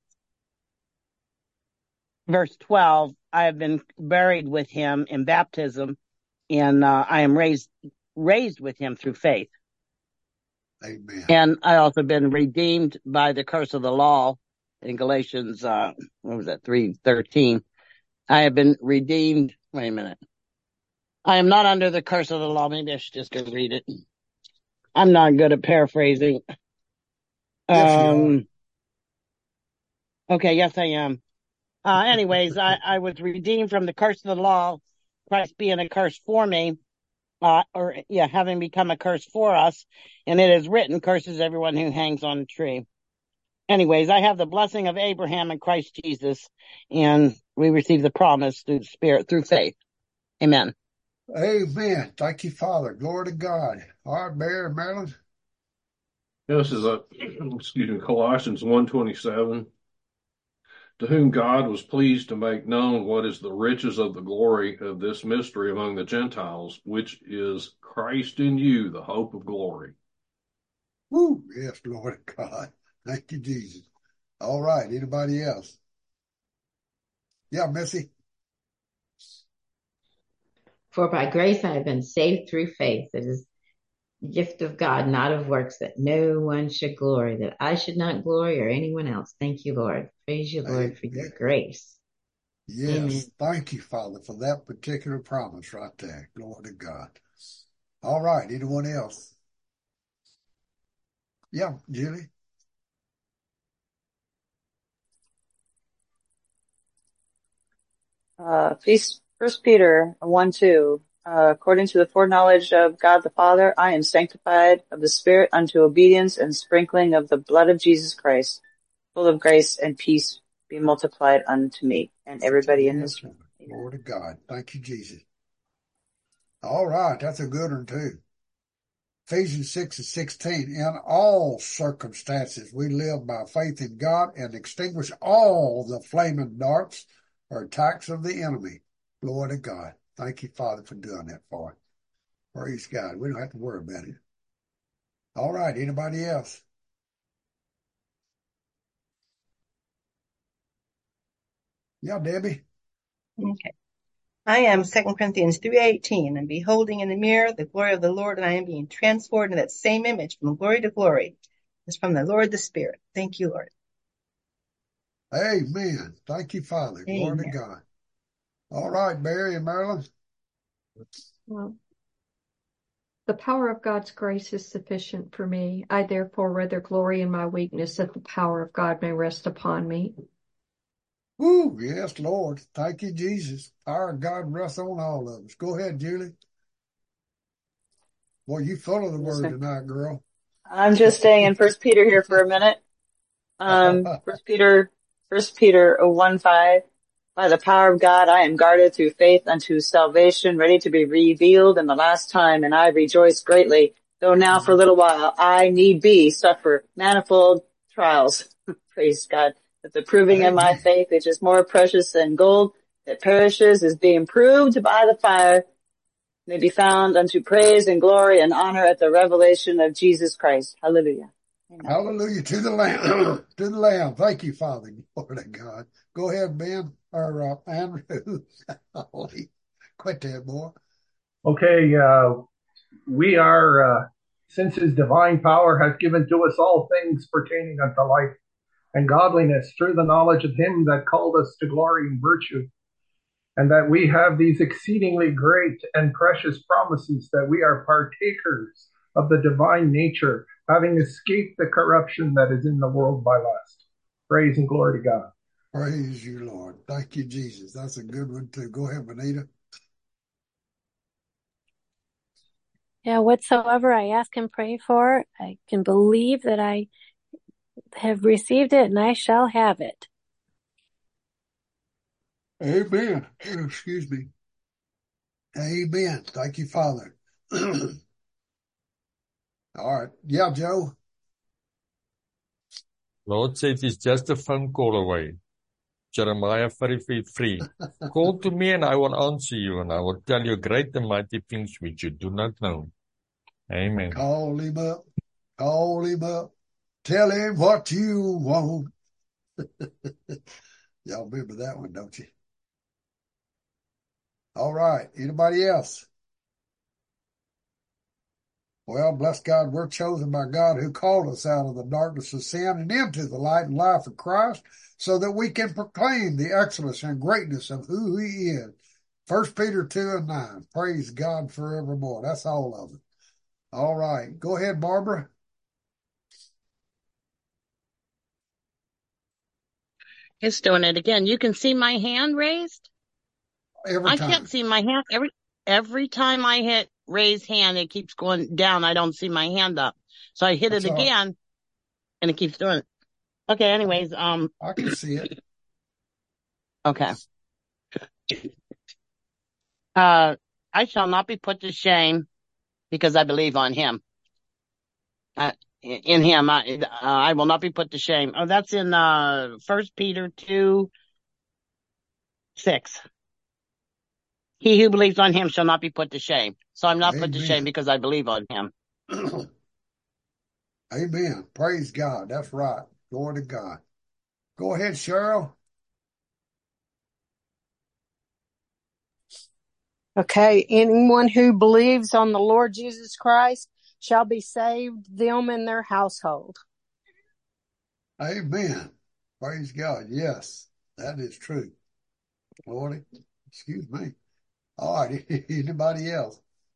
verse twelve, I have been buried with him in baptism, and uh, I am raised raised with him through faith. Amen. And I also been redeemed by the curse of the law in Galatians, uh, what was that, three thirteen. I have been redeemed. Wait a minute. I am not under the curse of the law. Maybe I should just go read it. I'm not good at paraphrasing. Yes, you are. Um, okay, yes, I am. Uh, anyways, I, I was redeemed from the curse of the law, Christ being a curse for me. uh, or yeah, having become a curse for us. And it is written, curses everyone who hangs on a tree. Anyways, I have the blessing of Abraham in Christ Jesus, and we receive the promise through the Spirit, through faith. Amen. Amen. Thank you, Father. Glory to God. All right, Barry, Marilyn. This is a, excuse me, Colossians one twenty-seven. To whom God was pleased to make known what is the riches of the glory of this mystery among the Gentiles, which is Christ in you, the hope of glory. Woo. Yes, Lord God. Thank you, Jesus. All right. Anybody else? Yeah, Missy. For by grace I have been saved through faith. It is the gift of God, not of works, that no one should glory, that I should not glory or anyone else. Thank you, Lord. Praise you, Lord, Amen. for your grace. Yes. Amen. Thank you, Father, for that particular promise right there. Glory to God. All right. Anyone else? Yeah, Julie. Uh, please, First Peter one two. Uh, according to the foreknowledge of God the Father, I am sanctified of the Spirit unto obedience and sprinkling of the blood of Jesus Christ, full of grace and peace be multiplied unto me and everybody in Yes, this room. Lord of God. Thank you, Jesus. All right. That's a good one, too. Ephesians six and sixteen. In all circumstances, we live by faith in God and extinguish all the flaming darts or attacks of the enemy. Glory to God. Thank you, Father, for doing that for us. Praise God. We don't have to worry about it. All right. Anybody else? Yeah, Debbie. Okay. I am Second Corinthians three eighteen, and beholding in the mirror the glory of the Lord, and I am being transformed in that same image from glory to glory. It's from the Lord the Spirit. Thank you, Lord. Amen. Thank you, Father. Glory to Amen. God. All right, Barry and Marilyn. Well, the power of God's grace is sufficient for me. I therefore rather glory in my weakness, that the power of God may rest upon me. Woo, yes, Lord. Thank you, Jesus. Our God rests on all of us. Go ahead, Julie. Boy, you full of the word tonight, girl. I'm just staying in First Peter here for a minute. Um, First Peter, First Peter one five. By the power of God, I am guarded through faith unto salvation, ready to be revealed in the last time, and I rejoice greatly, though now for a little while I need be suffer manifold trials. Praise God. That the proving of my faith, which is more precious than gold that perishes, is being proved by the fire, may be found unto praise and glory and honor at the revelation of Jesus Christ. Hallelujah. Amen. Hallelujah to the Lamb. To the Lamb. Thank you, Father. Glory to God. Go ahead, Ben, or uh, Andrew. Holy, quit that, boy. Okay, uh, we are, uh, since his divine power has given to us all things pertaining unto life and godliness through the knowledge of him that called us to glory and virtue, and that we have these exceedingly great and precious promises, that we are partakers of the divine nature, having escaped the corruption that is in the world by lust. Praise and glory to God. Praise you, Lord. Thank you, Jesus. That's a good one, too. Go ahead, Benita. Yeah, whatsoever I ask and pray for, I can believe that I have received it and I shall have it. Amen. Excuse me. Amen. Thank you, Father. All right. Yeah, Joe. Lord said it's just a phone call away. Jeremiah thirty-three three. Call to me and I will answer you, and I will tell you great and mighty things which you do not know. Amen. Call him up. Call him up. Tell him what you want. Y'all remember that one, don't you? All right. Anybody else? Well, bless God, we're chosen by God who called us out of the darkness of sin and into the light and life of Christ so that we can proclaim the excellence and greatness of who he is. First Peter two and nine. Praise God forevermore. That's all of it. All right. Go ahead, Barbara. It's doing it again. You can see my hand raised? Every I time. can't see my hand. Every every time I hit raise hand. It keeps going down. I don't see my hand up. So I hit That's it all right. again and it keeps doing it. Okay. Anyways, um, I can see it. okay. Uh, I shall not be put to shame because I believe on him. Uh, in him, I, uh, I will not be put to shame. Oh, that's in, uh, First Peter two, six. He who believes on him shall not be put to shame. So I'm not put to shame Amen. because I believe on him. Amen. Praise God. That's right. Glory to God. Go ahead, Cheryl. Okay. Anyone who believes on the Lord Jesus Christ shall be saved, them and their household. Amen. Praise God. Yes, that is true. Lordy, excuse me. All right. Anybody else?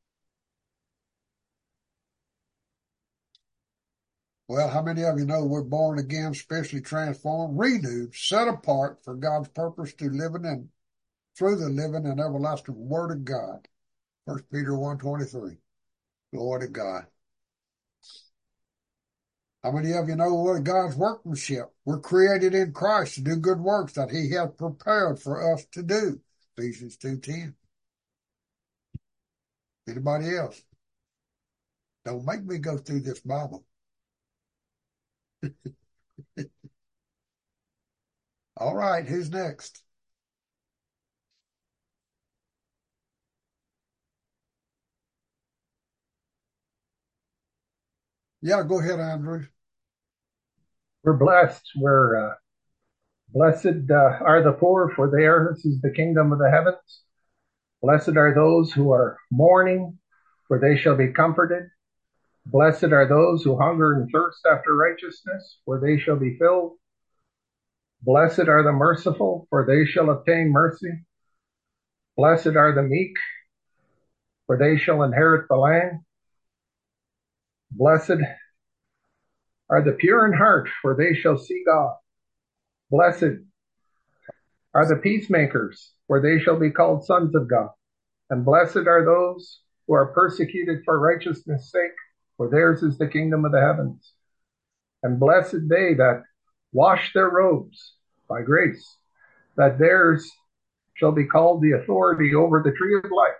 Well, how many of you know we're born again, spiritually transformed, renewed, set apart for God's purpose to living and through the living and everlasting Word of God? First Peter one twenty-three. Glory to God. How many of you know what God's workmanship? We're created in Christ to do good works that he has prepared for us to do. Ephesians two ten. Anybody else? Don't make me go through this Bible. All right, who's next? Yeah, go ahead, Andrew. We're blessed. We're uh, blessed uh, are the poor, for theirs is the kingdom of the heavens. Blessed are those who are mourning, for they shall be comforted. Blessed are those who hunger and thirst after righteousness, for they shall be filled. Blessed are the merciful, for they shall obtain mercy. Blessed are the meek, for they shall inherit the land. Blessed are the pure in heart, for they shall see God. Blessed are the peacemakers, for they shall be called sons of God. And blessed are those who are persecuted for righteousness' sake, for theirs is the kingdom of the heavens. And blessed they that wash their robes by grace, that theirs shall be called the authority over the tree of life.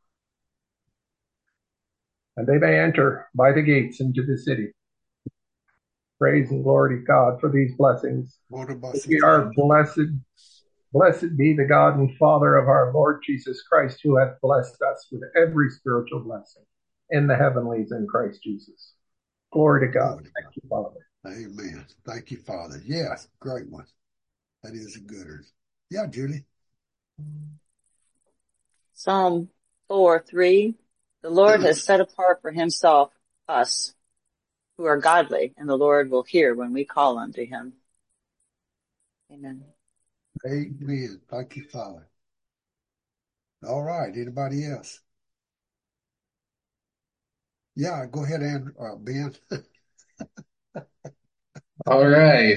And they may enter by the gates into the city. Praise and glory to God for these blessings. We are blessed. Blessed be the God and Father of our Lord Jesus Christ, who hath blessed us with every spiritual blessing in the heavenlies in Christ Jesus. Glory to God. Thank you, Father. Amen. Thank you, Father. Yes, great one. That is a good one. Yeah, Judy. Psalm four, three. The Lord has set apart for himself us who are godly, and the Lord will hear when we call unto him. Amen. Amen. Thank you, Father. All right. Anybody else? Yeah, go ahead, Andrew, uh, Ben. All right.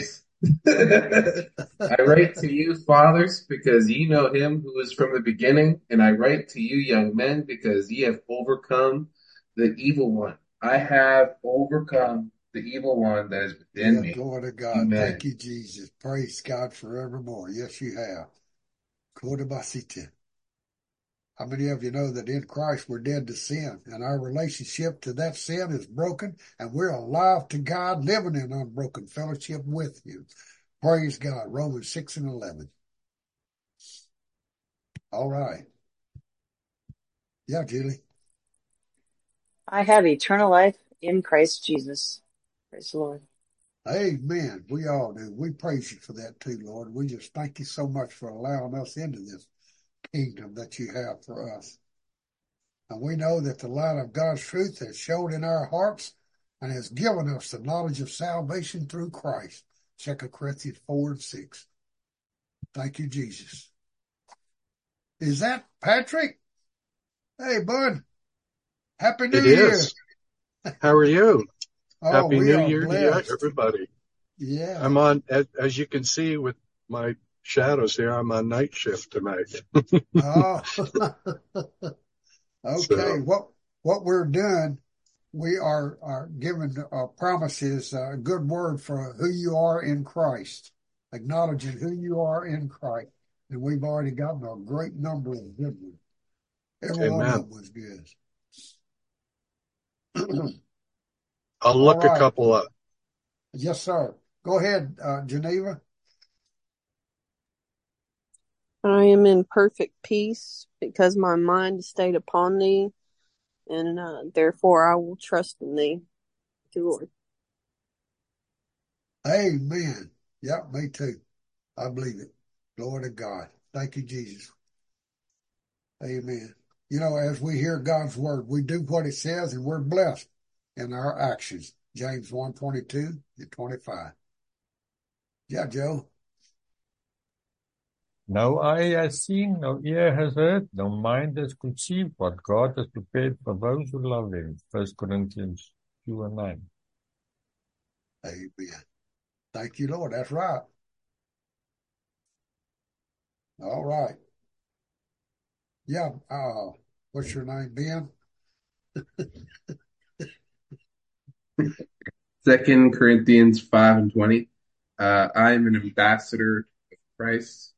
I write to you, fathers, because ye know him who is from the beginning, and I write to you, young men, because ye have overcome the evil one. I have overcome the evil one that is within Yeah, me. glory to God. Amen. Thank you, Jesus. Praise God forevermore. Yes, you have. Kodabasite. How many of you know that in Christ we're dead to sin, and our relationship to that sin is broken, and we're alive to God, living in unbroken fellowship with him? Praise God. Romans six and eleven. All right. Yeah, Julie. I have eternal life in Christ Jesus. Praise the Lord. Amen. We all do. We praise you for that too, Lord. We just thank you so much for allowing us into this kingdom that you have for us. And we know that the light of God's truth has shone in our hearts and has given us the knowledge of salvation through Christ. Second Corinthians four and six. Thank you, Jesus. Is that Patrick? Hey, bud. Happy New It Year. is. How are you? Oh, Happy we New are Year to blessed. you, everybody. Yeah. I'm on, as, as you can see with my shadows here, I'm on night shift tonight. Oh. Okay. So, What what we're doing, we are, are given uh, promises, a uh, good word for who you are in Christ, acknowledging who you are in Christ. And we've already gotten a great number of good ones. Every one of Amen. them was good. I'll All look a right. couple up. Yes, sir. Go ahead, uh, Geneva. I am in perfect peace because my mind is stayed upon thee, and uh, therefore I will trust in thee. Thank you, Lord. Amen. Yeah, me too. I believe it. Glory to God. Thank you, Jesus. Amen. You know, as we hear God's word, we do what it says, and we're blessed in our actions. James one twenty-two and twenty-five. Yeah, Joe. No eye has seen, no ear has heard, no mind has conceived what God has prepared for those who love him. First Corinthians two and nine. Amen. Thank you, Lord. That's right. All right. Yeah. Uh, what's your name, Ben? Second Corinthians five and twenty. Uh, I am an ambassador of Christ.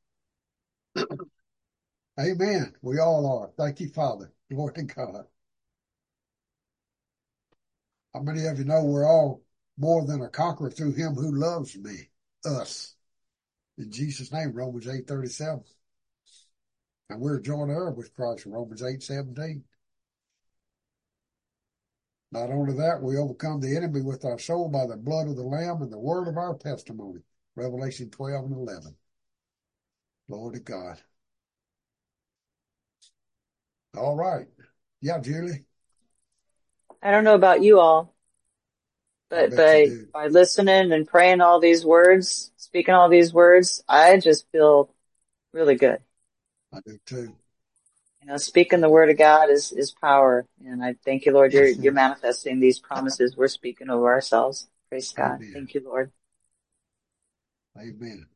Amen. We all are. Thank you, Father. Glory to God. How many of you know we're all more than a conqueror through him who loves me, us? In Jesus' name, Romans eight thirty-seven. And we're joint heir with Christ, Romans eight seventeen. Not only that, we overcome the enemy with our soul by the blood of the Lamb and the word of our testimony, Revelation twelve and eleven. Glory to God. All right. Yeah, Julie. I don't know about you all, I but bet you by, do. by listening and praying all these words, speaking all these words, I just feel really good. I do too. You know, speaking the word of God is, is power. And I thank you, Lord, you're, you're manifesting these promises we're speaking over ourselves. Praise God. Amen. Thank you, Lord. Amen.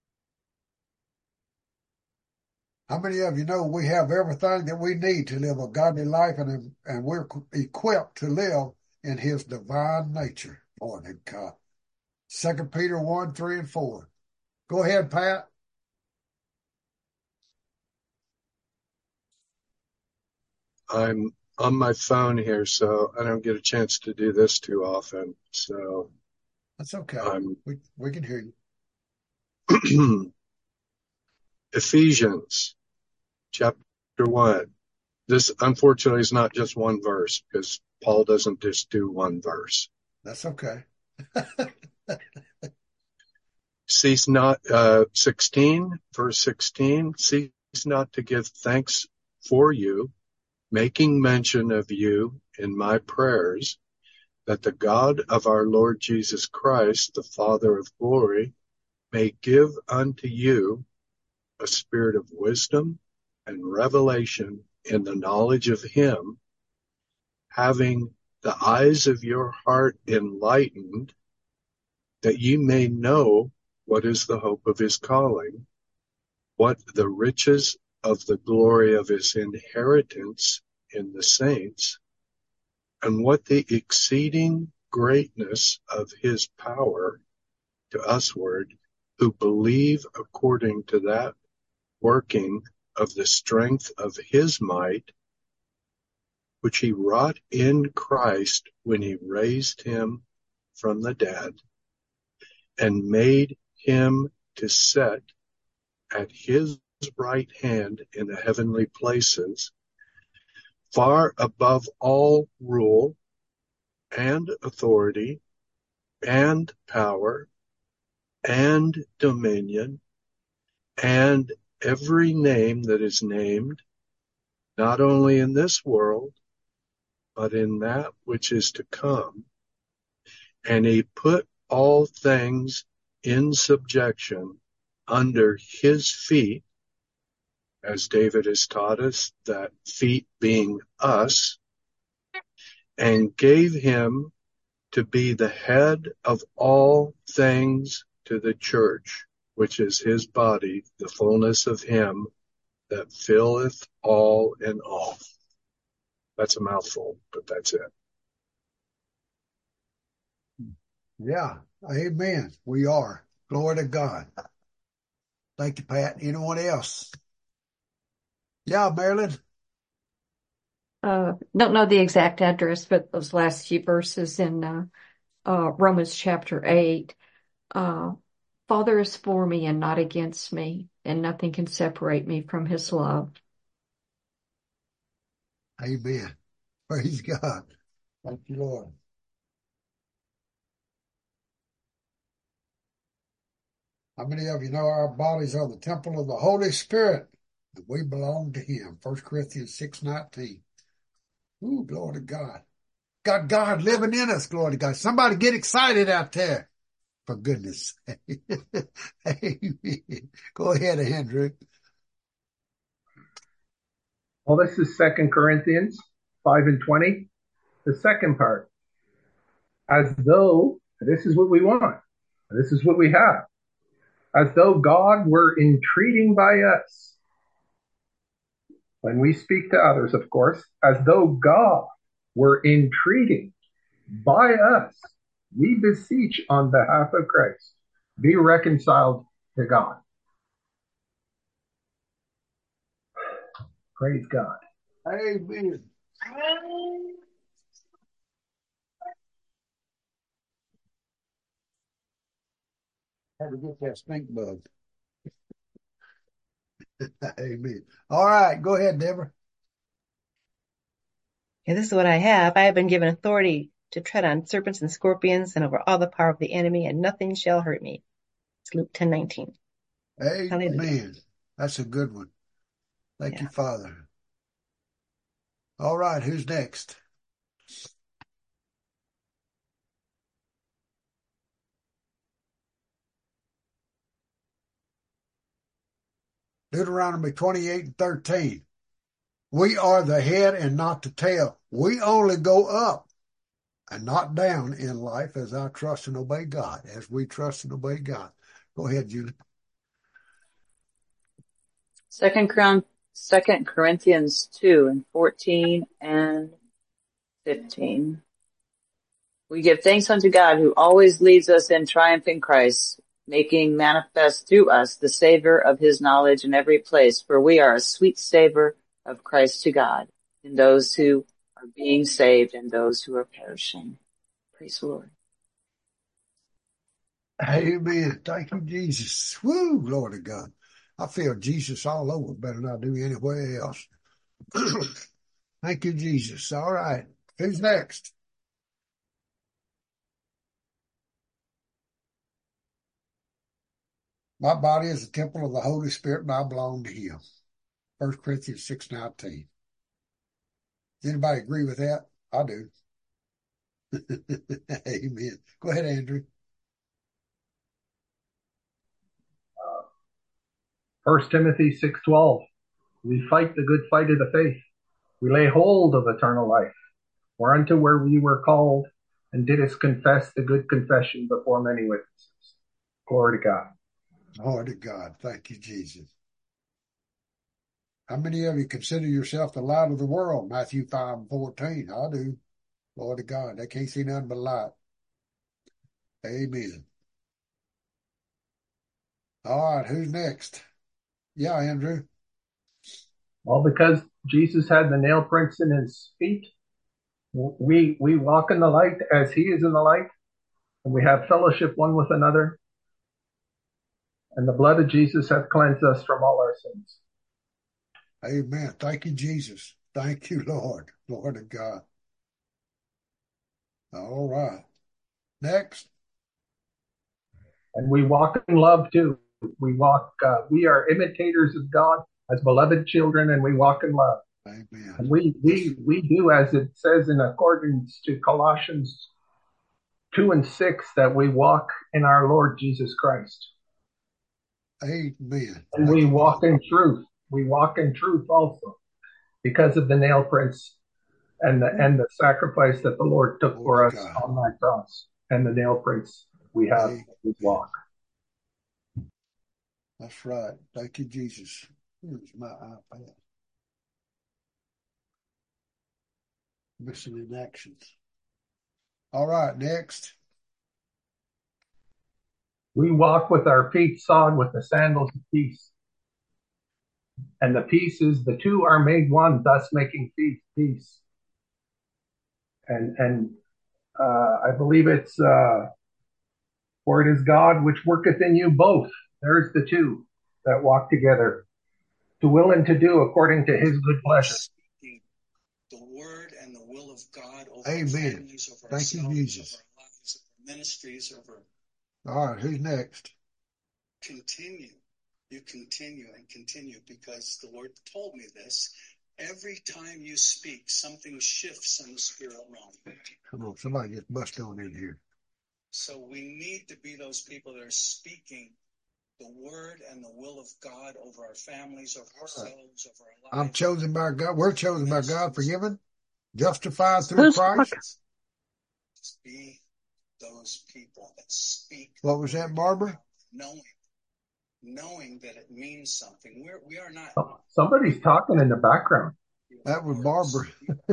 How many of you know we have everything that we need to live a godly life, and, and we're equipped to live in his divine nature? Lord and God. Second Peter one, three, and four. Go ahead, Pat. I'm on my phone here, so I don't get a chance to do this too often. So That's okay. I'm We we can hear you. Ephesians chapter one. This, unfortunately, is not just one verse, because Paul doesn't just do one verse. That's okay. Cease not, uh, sixteen, verse sixteen, cease not to give thanks for you, making mention of you in my prayers, that the God of our Lord Jesus Christ, the Father of glory, may give unto you a spirit of wisdom and revelation in the knowledge of him, having the eyes of your heart enlightened, that ye may know what is the hope of his calling, what the riches of the glory of his inheritance in the saints, and what the exceeding greatness of his power to usward, who believe according to that working of the strength of his might, which he wrought in Christ when he raised him from the dead, and made him to sit at his right hand in the heavenly places, far above all rule and authority and power and dominion and every name that is named, not only in this world, but in that which is to come. And he put all things in subjection under his feet, as David has taught us, that feet being us, and gave him to be the head of all things to the church, which is his body, the fullness of him that filleth all in all. That's a mouthful, but that's it. Yeah. Amen. We are. Glory to God. Thank you, Pat. Anyone else? Yeah, Marilyn. Uh, don't know the exact address, but those last few verses in uh, uh, Romans chapter eight. Uh, Father is for me and not against me, and nothing can separate me from his love. Amen. Praise God. Thank you, Lord. How many of you know our bodies are the temple of the Holy Spirit, and we belong to him? First Corinthians six nineteen. Ooh, glory to God. Got God living in us, glory to God. Somebody get excited out there, for goodness sake. Amen. Go ahead, Andrew. Well, this is Second Corinthians five and twenty. The second part. As though, this is what we want. This is what we have. As though God were entreating by us. When we speak to others, of course, as though God were entreating by us, we beseech on behalf of Christ, be reconciled to God. Praise God. Amen. Had to get that stink bug. Amen. All right, go ahead, Deborah. And this is what I have. I have been given authority to tread on serpents and scorpions and over all the power of the enemy, and nothing shall hurt me. It's Luke ten nineteen. Amen. Hallelujah. That's a good one. Thank Yeah. you, Father. All right, who's next? Deuteronomy twenty-eight and thirteen. We are the head and not the tail. We only go up and not down in life as I trust and obey God, as we trust and obey God. Go ahead, Julie. Second Cor- Second Corinthians two and fourteen and fifteen. We give thanks unto God who always leads us in triumph in Christ, making manifest through us the savor of his knowledge in every place, for we are a sweet savor of Christ to God in those who are being saved and those who are perishing. Praise the Lord. Amen. Thank you, Jesus. Woo, glory to God. I feel Jesus all over better than I do anywhere else. Thank you, Jesus. All right. Who's next? My body is the temple of the Holy Spirit, and I belong to him. First Corinthians six nineteen. Does anybody agree with that? I do. Amen. Go ahead, Andrew. First Timothy six twelve. We fight the good fight of the faith. We lay hold of eternal life, whereunto where we were called, and didst confess the good confession before many witnesses. Glory to God. Glory to God. Thank you, Jesus. How many of you consider yourself the light of the world? Matthew five and fourteen. I do. Glory to God. They can't see nothing but light. Amen. All right, who's next? Yeah, Andrew. Well, because Jesus had the nail prints in his feet, we we walk in the light as he is in the light, and we have fellowship one with another. And the blood of Jesus hath cleansed us from all our sins. Amen. Thank you, Jesus. Thank you, Lord. Lord of God. All right. Next. And we walk in love too. We walk, uh, we are imitators of God as beloved children, and we walk in love. Amen. And we, we, we do, as it says in accordance to Colossians two and six, that we walk in our Lord Jesus Christ. Amen. And we walk in truth. We walk in truth also because of the nail prints and the, and the sacrifice that the Lord took for us on that cross, and the nail prints we have we walk. That's right. Thank you, Jesus. Here's my iPad. Mission in actions. All right, next. We walk with our feet shod with the sandals of peace. And the peace is the two are made one, thus making peace. And and uh, I believe it's uh, for it is God which worketh in you both. There's the two that walk together, to will and to do according to his good pleasure. The word and the will of God over Amen. our families, over Thank you, ourselves, Jesus. over our lives, over ministries, over All right, who's next? continue. You continue and continue because the Lord told me this. Every time you speak, something shifts in the spirit realm. Come on, somebody just bust on in here. So we need to be those people that are speaking the word and the will of God over our families, over ourselves, over our lives. I'm chosen by God. We're chosen by God, forgiven, justified through Who's Christ. Just be those people that speak. What was that, Barbara? Knowing, knowing that it means something. We're, we are not. Somebody's talking in the background. That was Barbara.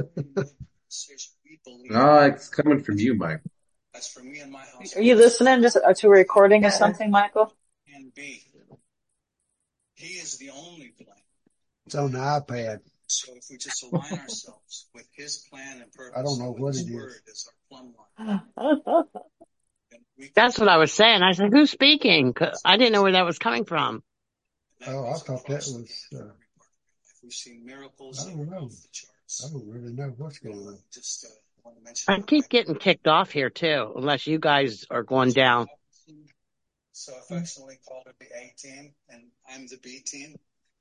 No, it's coming from you, Mike. That's for me and my house. Are you listening to, to a recording of something, Michael? And be. He is the only plan. It's on the iPad. So if we just align ourselves with his plan and purpose, I don't know what his it word is. is our plumb line. That's what I was saying. I said, who's speaking? 'Cause I didn't know where that was coming from. Oh, I thought that was, uh, We've seen miracles. I don't know. I don't really know what's going on. Just uh, want to mention. I keep getting kicked off here too, unless you guys are going down. So affectionately called it the A team, and I'm the B team.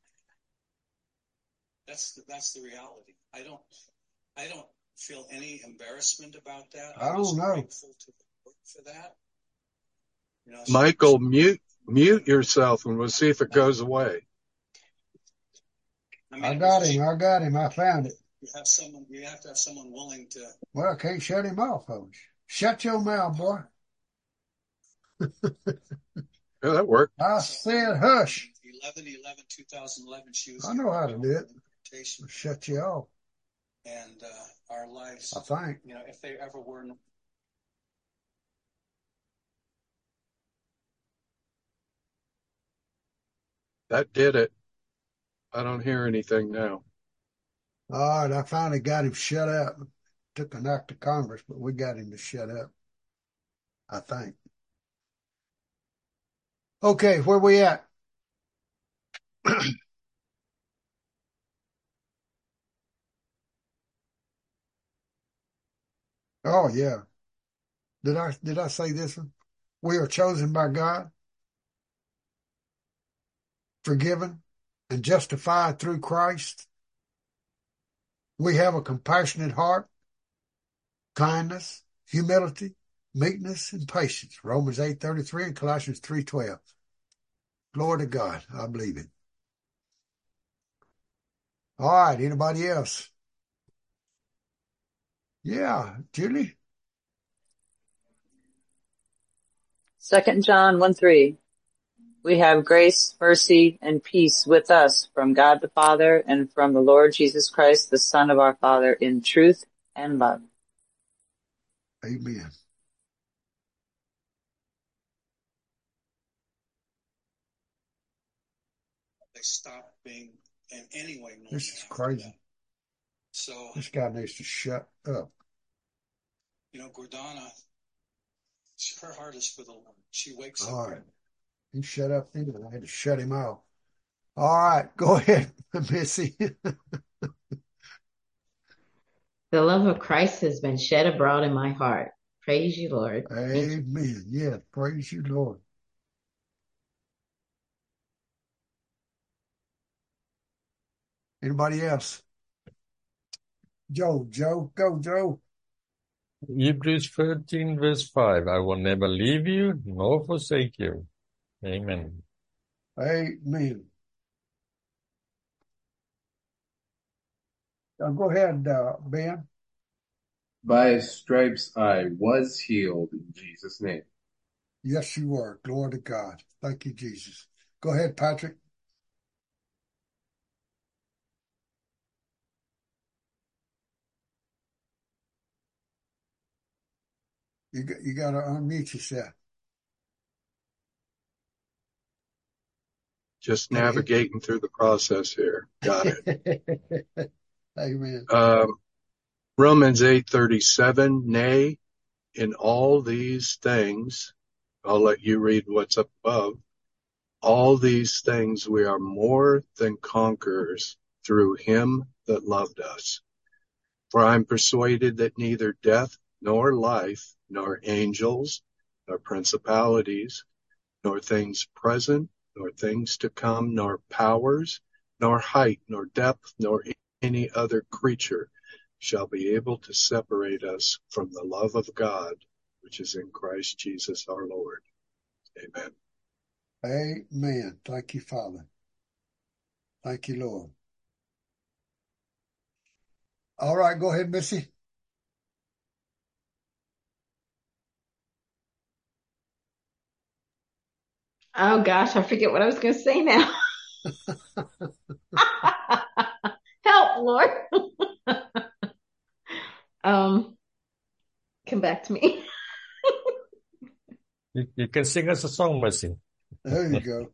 That's the, that's the reality. I don't I don't feel any embarrassment about that. I don't know. Grateful to the Lord for that. You know, Michael, mute mute yourself, and we'll see if it goes away. I, mean, I got him. I got him. I found it. You have someone. You have to have someone willing to. Well, I can't shut him off, folks. Shut your mouth, boy. Yeah, that worked. I said hush. eleven eleven twenty eleven She was. I know how to do it. Shut you off. And uh, our lives. I think. You know, if they ever were. That did it. I don't hear anything now. All right, I finally got him shut up. Took an act of Congress, but we got him to shut up. I think. Okay, where we at? Oh yeah. Did I did I say this one? We are chosen by God, forgiven, and justified through Christ. We have a compassionate heart, kindness, humility, meekness, and patience. Romans eight thirty-three and Colossians three twelve. Glory to God. I believe it. All right. Anybody else? Yeah, Julie. Second John one three. We have grace, mercy, and peace with us from God the Father and from the Lord Jesus Christ, the Son of our Father, in truth and love. Amen. They stop being in any way normal. This is crazy. So this guy needs to shut up. You know, Gordana, her heart is for the Lord. She wakes All up. right. He shut up then, and I had to shut him off. All right, go ahead, Missy. The love of Christ has been shed abroad in my heart. Praise you, Lord. Amen. Yes, praise you, Lord. Anybody else? Joe, Joe, go, Joe. Hebrews thirteen, verse five. I will never leave you nor forsake you. Amen. Amen. Now go ahead, uh, Ben. By his stripes I was healed in Jesus' name. Yes, you were. Glory to God. Thank you, Jesus. Go ahead, Patrick. You got, you got to unmute yourself. Just navigating through the process here. Got it. Amen. Um, Romans eight thirty-seven. Nay, in all these things, I'll let you read what's up above. All these things we are more than conquerors through him that loved us. For I am persuaded that neither death nor life, nor angels, nor principalities, nor things present, nor things to come, nor powers, nor height, nor depth, nor any other creature shall be able to separate us from the love of God, which is in Christ Jesus our Lord. Amen. Amen. Thank you, Father. Thank you, Lord. All right, go ahead, Missy. Oh gosh, I forget what I was going to say now. Help, Lord. um, come back to me. You, you can sing us a song, Missy. There you go.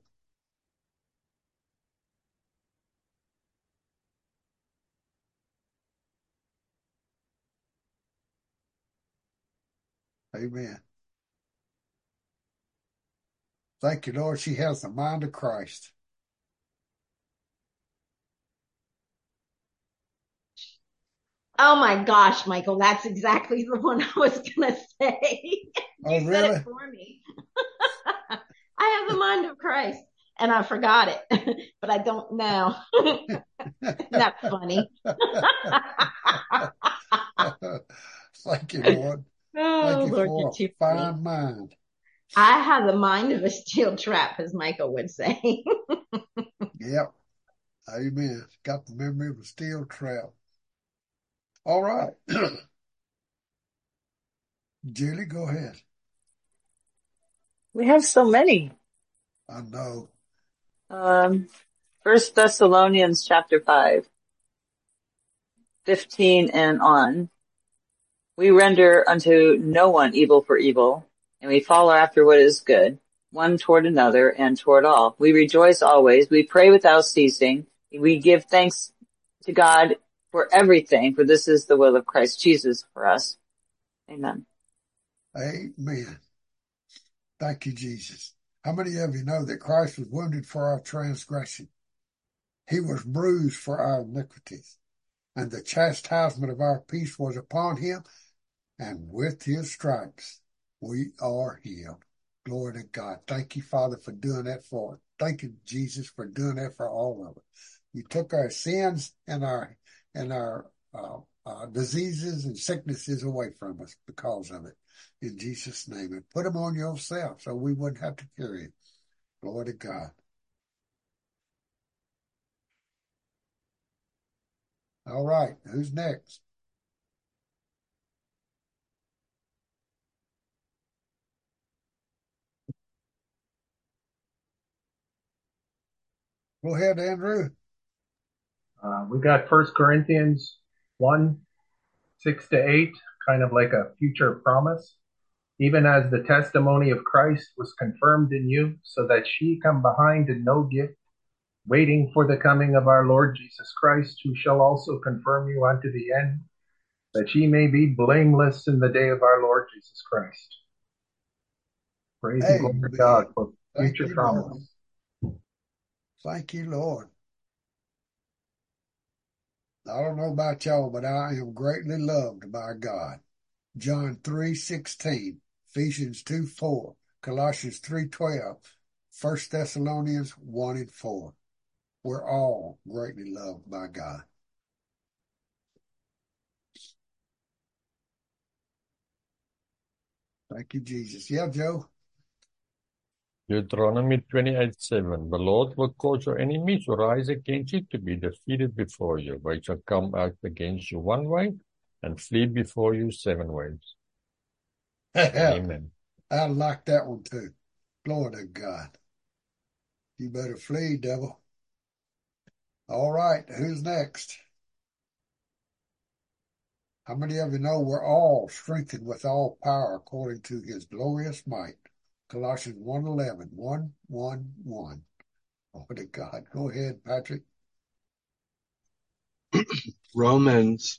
Amen. Thank you, Lord. She has the mind of Christ. Oh my gosh, Michael, that's exactly the one I was going to say. You Oh, said really? it for me. I have the mind of Christ, and I forgot it, but I don't know. Not funny. Thank you, Lord. Oh, Thank you Lord, for you're a too fine funny. mind. I have the mind of a steel trap, as Michael would say. Yep. Amen. Got the memory of a steel trap. All right. Julie, go ahead. We have so many. I know. Um, First Thessalonians chapter five, fifteen and on. We render unto no one evil for evil, and we follow after what is good, one toward another and toward all. We rejoice always. We pray without ceasing. We give thanks to God for everything, for this is the will of Christ Jesus for us. Amen. Amen. Thank you, Jesus. How many of you know that Christ was wounded for our transgression? He was bruised for our iniquities, and the chastisement of our peace was upon him, and with his stripes we are healed. Glory to God. Thank you, Father, for doing that for us. Thank you, Jesus, for doing that for all of us. You took our sins and our and our uh, uh, diseases and sicknesses away from us because of it. In Jesus' name, and put them on yourself so we wouldn't have to carry it. Glory to God. All right, who's next? Go ahead, Andrew. Uh, we got First Corinthians one, six to eight, kind of like a future promise. Even as the testimony of Christ was confirmed in you, so that ye come behind in no gift, waiting for the coming of our Lord Jesus Christ, who shall also confirm you unto the end, that ye may be blameless in the day of our Lord Jesus Christ. Praise and glory to God for Thank future you, promise. Lord. Thank you, Lord. I don't know about y'all, but I am greatly loved by God. John three sixteen, Ephesians two four, Colossians three twelve, First Thessalonians one and four. We're all greatly loved by God. Thank you, Jesus. Yeah, Joe. Deuteronomy twenty-eight seven. The Lord will cause your enemies to rise against you to be defeated before you. They shall come out against you one way and flee before you seven ways. Amen. I like that one too. Glory to God. You better flee, devil. All right, who's next? How many of you know we're all strengthened with all power according to his glorious might? Colossians one eleven, one, one, one. Oh, to God. Go ahead, Patrick. Romans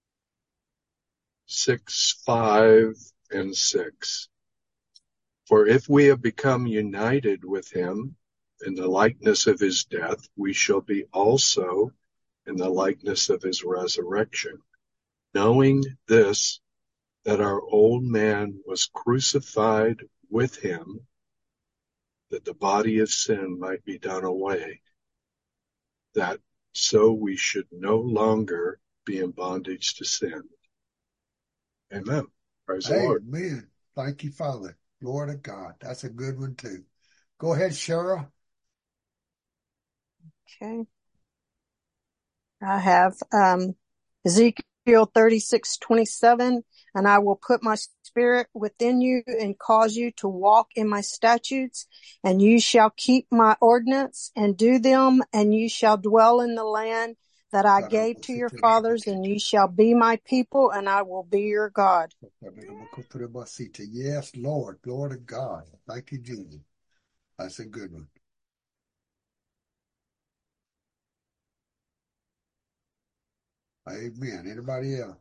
six, five, and six. For if we have become united with him in the likeness of his death, we shall be also in the likeness of his resurrection. Knowing this, that our old man was crucified with him, that the body of sin might be done away, that so we should no longer be in bondage to sin. Amen. Praise the Lord. Amen. Thank you, Father. Glory to God. That's a good one, too. Go ahead, Cheryl. Okay. I have um, Ezekiel thirty-six twenty-seven, and I will put my spirit within you and cause you to walk in my statutes, and you shall keep my ordinance and do them, and you shall dwell in the land that I gave to your fathers, and you shall be my people, and I will be your God. Yes, Lord. Glory to God. Thank you, Jesus. That's a good one. Amen. Anybody else?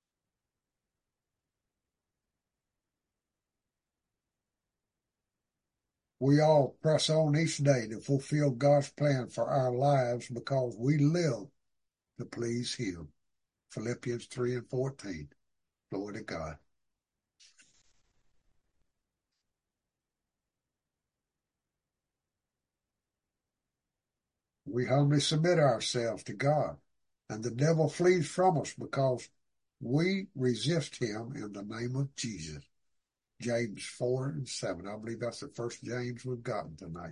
We all press on each day to fulfill God's plan for our lives because we live to please him. Philippians three and fourteen. Glory to God. We humbly submit ourselves to God, and the devil flees from us because we resist him in the name of Jesus. James four and seven. I believe that's the first James we've gotten tonight.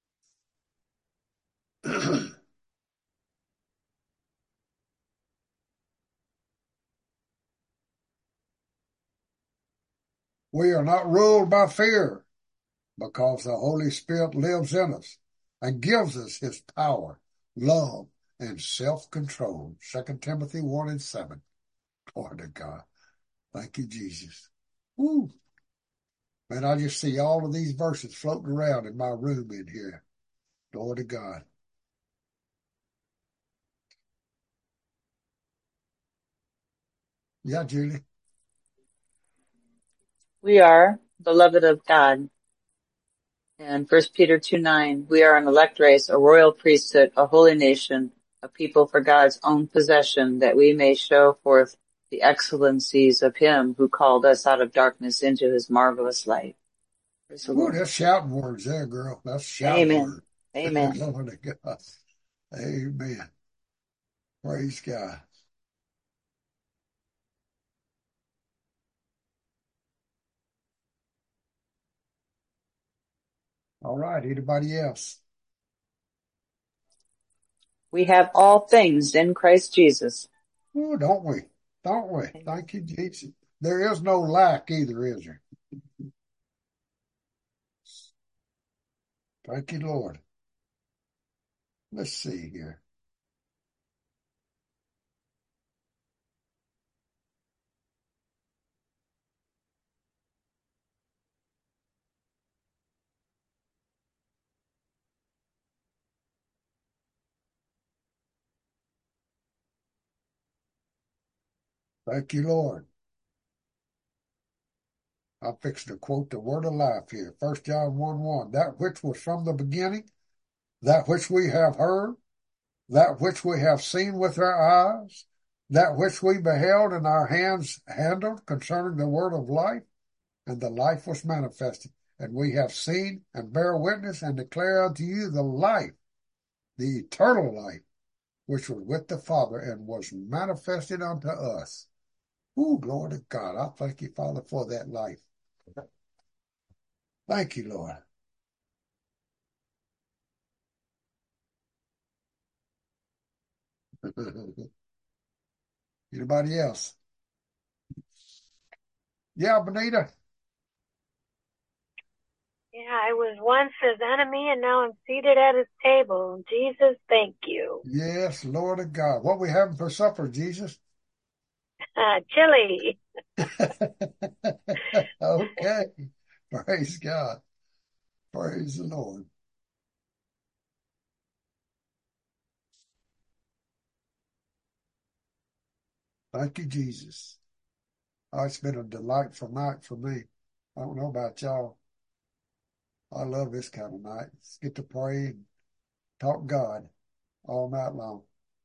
We are not ruled by fear because the Holy Spirit lives in us and gives us his power, love, and self-control. Second Timothy one and seven. Glory to God. Thank you, Jesus. Woo. Man, I just see all of these verses floating around in my room in here. Glory to God. Yeah, Julie. We are beloved of God. And First Peter two nine, we are an elect race, a royal priesthood, a holy nation, a people for God's own possession, that we may show forth the excellencies of him who called us out of darkness into his marvelous light. Praise the Ooh, Lord. that's shouting words there, girl. That's shouting Amen. words. Amen. Glory to God. Amen. Praise God. All right. Anybody else? We have all things in Christ Jesus. Oh, don't we? Don't we? Thank you, Jesus. There is no lack either, is there? Thank you, Lord. Let's see here. Thank you, Lord. I'm fixing to quote the word of life here. First John one one. That which was from the beginning, that which we have heard, that which we have seen with our eyes, that which we beheld and our hands handled concerning the word of life, and the life was manifested. And we have seen and bear witness and declare unto you the life, the eternal life, which was with the Father and was manifested unto us. Ooh, glory to God. I thank you, Father, for that life. Thank you, Lord. Anybody else? Yeah, Benita. Yeah, I was once his enemy and now I'm seated at his table. Jesus, thank you. Yes, Lord of God. What we having for supper, Jesus? Chili. Okay. Praise God. Praise the Lord. Thank you, Jesus. Oh, it's been a delightful night for me. I don't know about y'all. I love this kind of night. Let's get to pray and talk God all night long.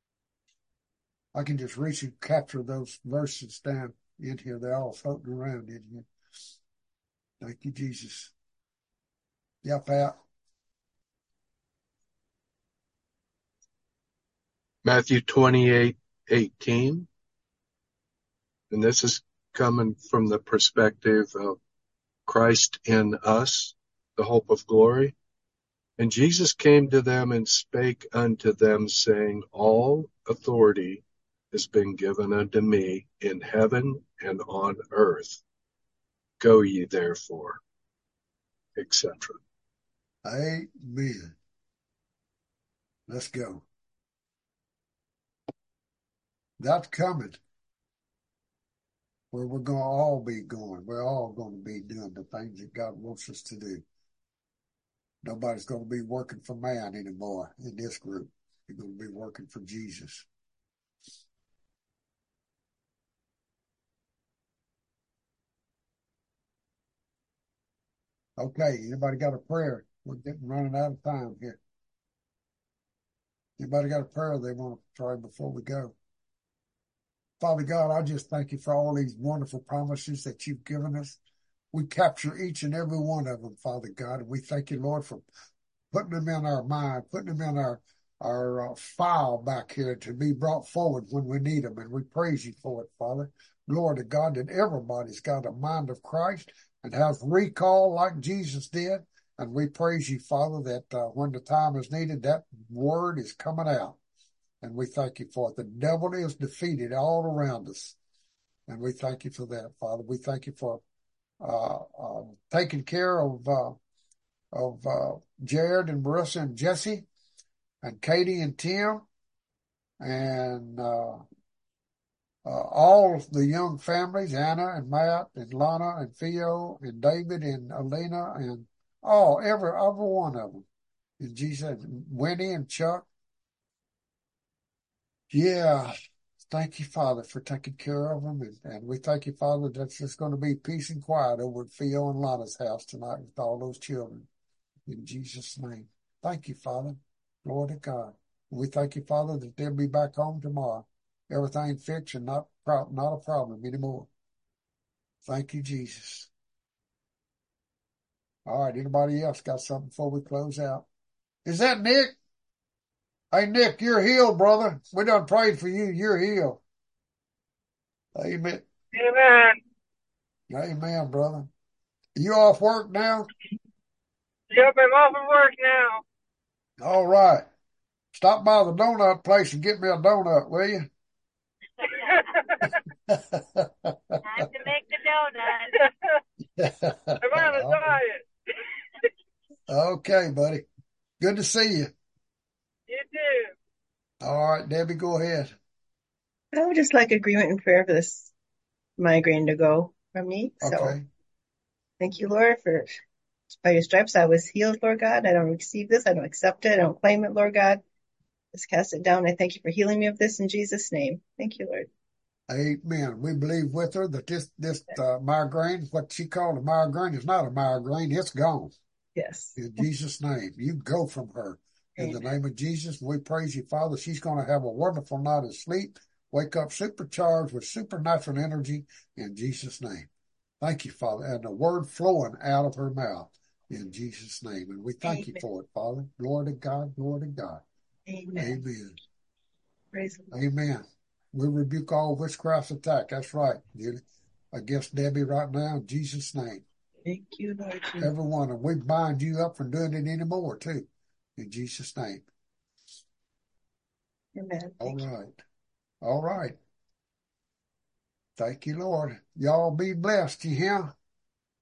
I can just reach and capture those verses down in here. They're all floating around in here. Thank you, Jesus. Yeah, Pat. Matthew twenty-eight eighteen. And this is coming from the perspective of Christ in us, the hope of glory. And Jesus came to them and spake unto them, saying, All authority has been given unto me in heaven and on earth. Go ye therefore, et cetera. Amen. Let's go. That's coming. Where we're going to all be going. We're all going to be doing the things that God wants us to do. Nobody's going to be working for man anymore in this group. You're going to be working for Jesus. Okay, anybody got a prayer? We're getting running out of time here. Anybody got a prayer they want to try before we go? Father God, I just thank you for all these wonderful promises that you've given us. We capture each and every one of them, Father God, and we thank you, Lord, for putting them in our mind, putting them in our, our uh, file back here to be brought forward when we need them, and we praise you for it, Father. Glory to God that everybody's got a mind of Christ and has recall like Jesus did, and we praise you, Father, that uh, when the time is needed, that word is coming out. And we thank you for it. The devil is defeated all around us. And we thank you for that, Father. We thank you for uh, uh, taking care of uh, of uh, Jared and Marissa and Jesse and Katie and Tim and uh, uh, all of the young families, Anna and Matt and Lana and Theo and David and Elena and all, every, every one of them. And Jesus, Winnie and Chuck. Yeah, thank you, Father, for taking care of them. And, and we thank you, Father, that there's going to be peace and quiet over at Theo and Lana's house tonight with all those children. In Jesus' name. Thank you, Father. Glory to God. And we thank you, Father, that they'll be back home tomorrow. Everything fixed and not, pro- not a problem anymore. Thank you, Jesus. All right, anybody else got something before we close out? Is that Nick? Hey, Nick, you're healed, brother. We done prayed for you. You're healed. Amen. Amen. Amen, brother. You off work now? Yep, I'm off of work now. All right. Stop by the donut place and get me a donut, will you? Time to make the donut. I'm on a diet. Okay, buddy. Good to see you. You too. All right, Debbie, go ahead. I would just like agreement and prayer for this migraine to go from me. So Okay. thank you, Lord, for by your stripes I was healed, Lord God. I don't receive this. I don't accept it. I don't claim it, Lord God. Just cast it down. I thank you for healing me of this in Jesus' name. Thank you, Lord. Amen. We believe with her that this this uh, migraine, what she called a migraine, is not a migraine. It's gone. Yes. In Jesus' name. You go from her. In the name of Jesus, we praise you, Father. She's going to have a wonderful night of sleep. Wake up supercharged with supernatural energy in Jesus' name. Thank you, Father. And the word flowing out of her mouth in Jesus' name. And we thank Amen. You for it, Father. Glory to God. Glory to God. Amen. Amen. Praise Amen. We rebuke all witchcraft attack. That's right, Julie. Against Debbie right now in Jesus' name. Thank you, Lord Jesus. Everyone. And we bind you up from doing it anymore, too. In Jesus' name. Amen. All right. All right. Thank you, Lord. Y'all be blessed, you hear?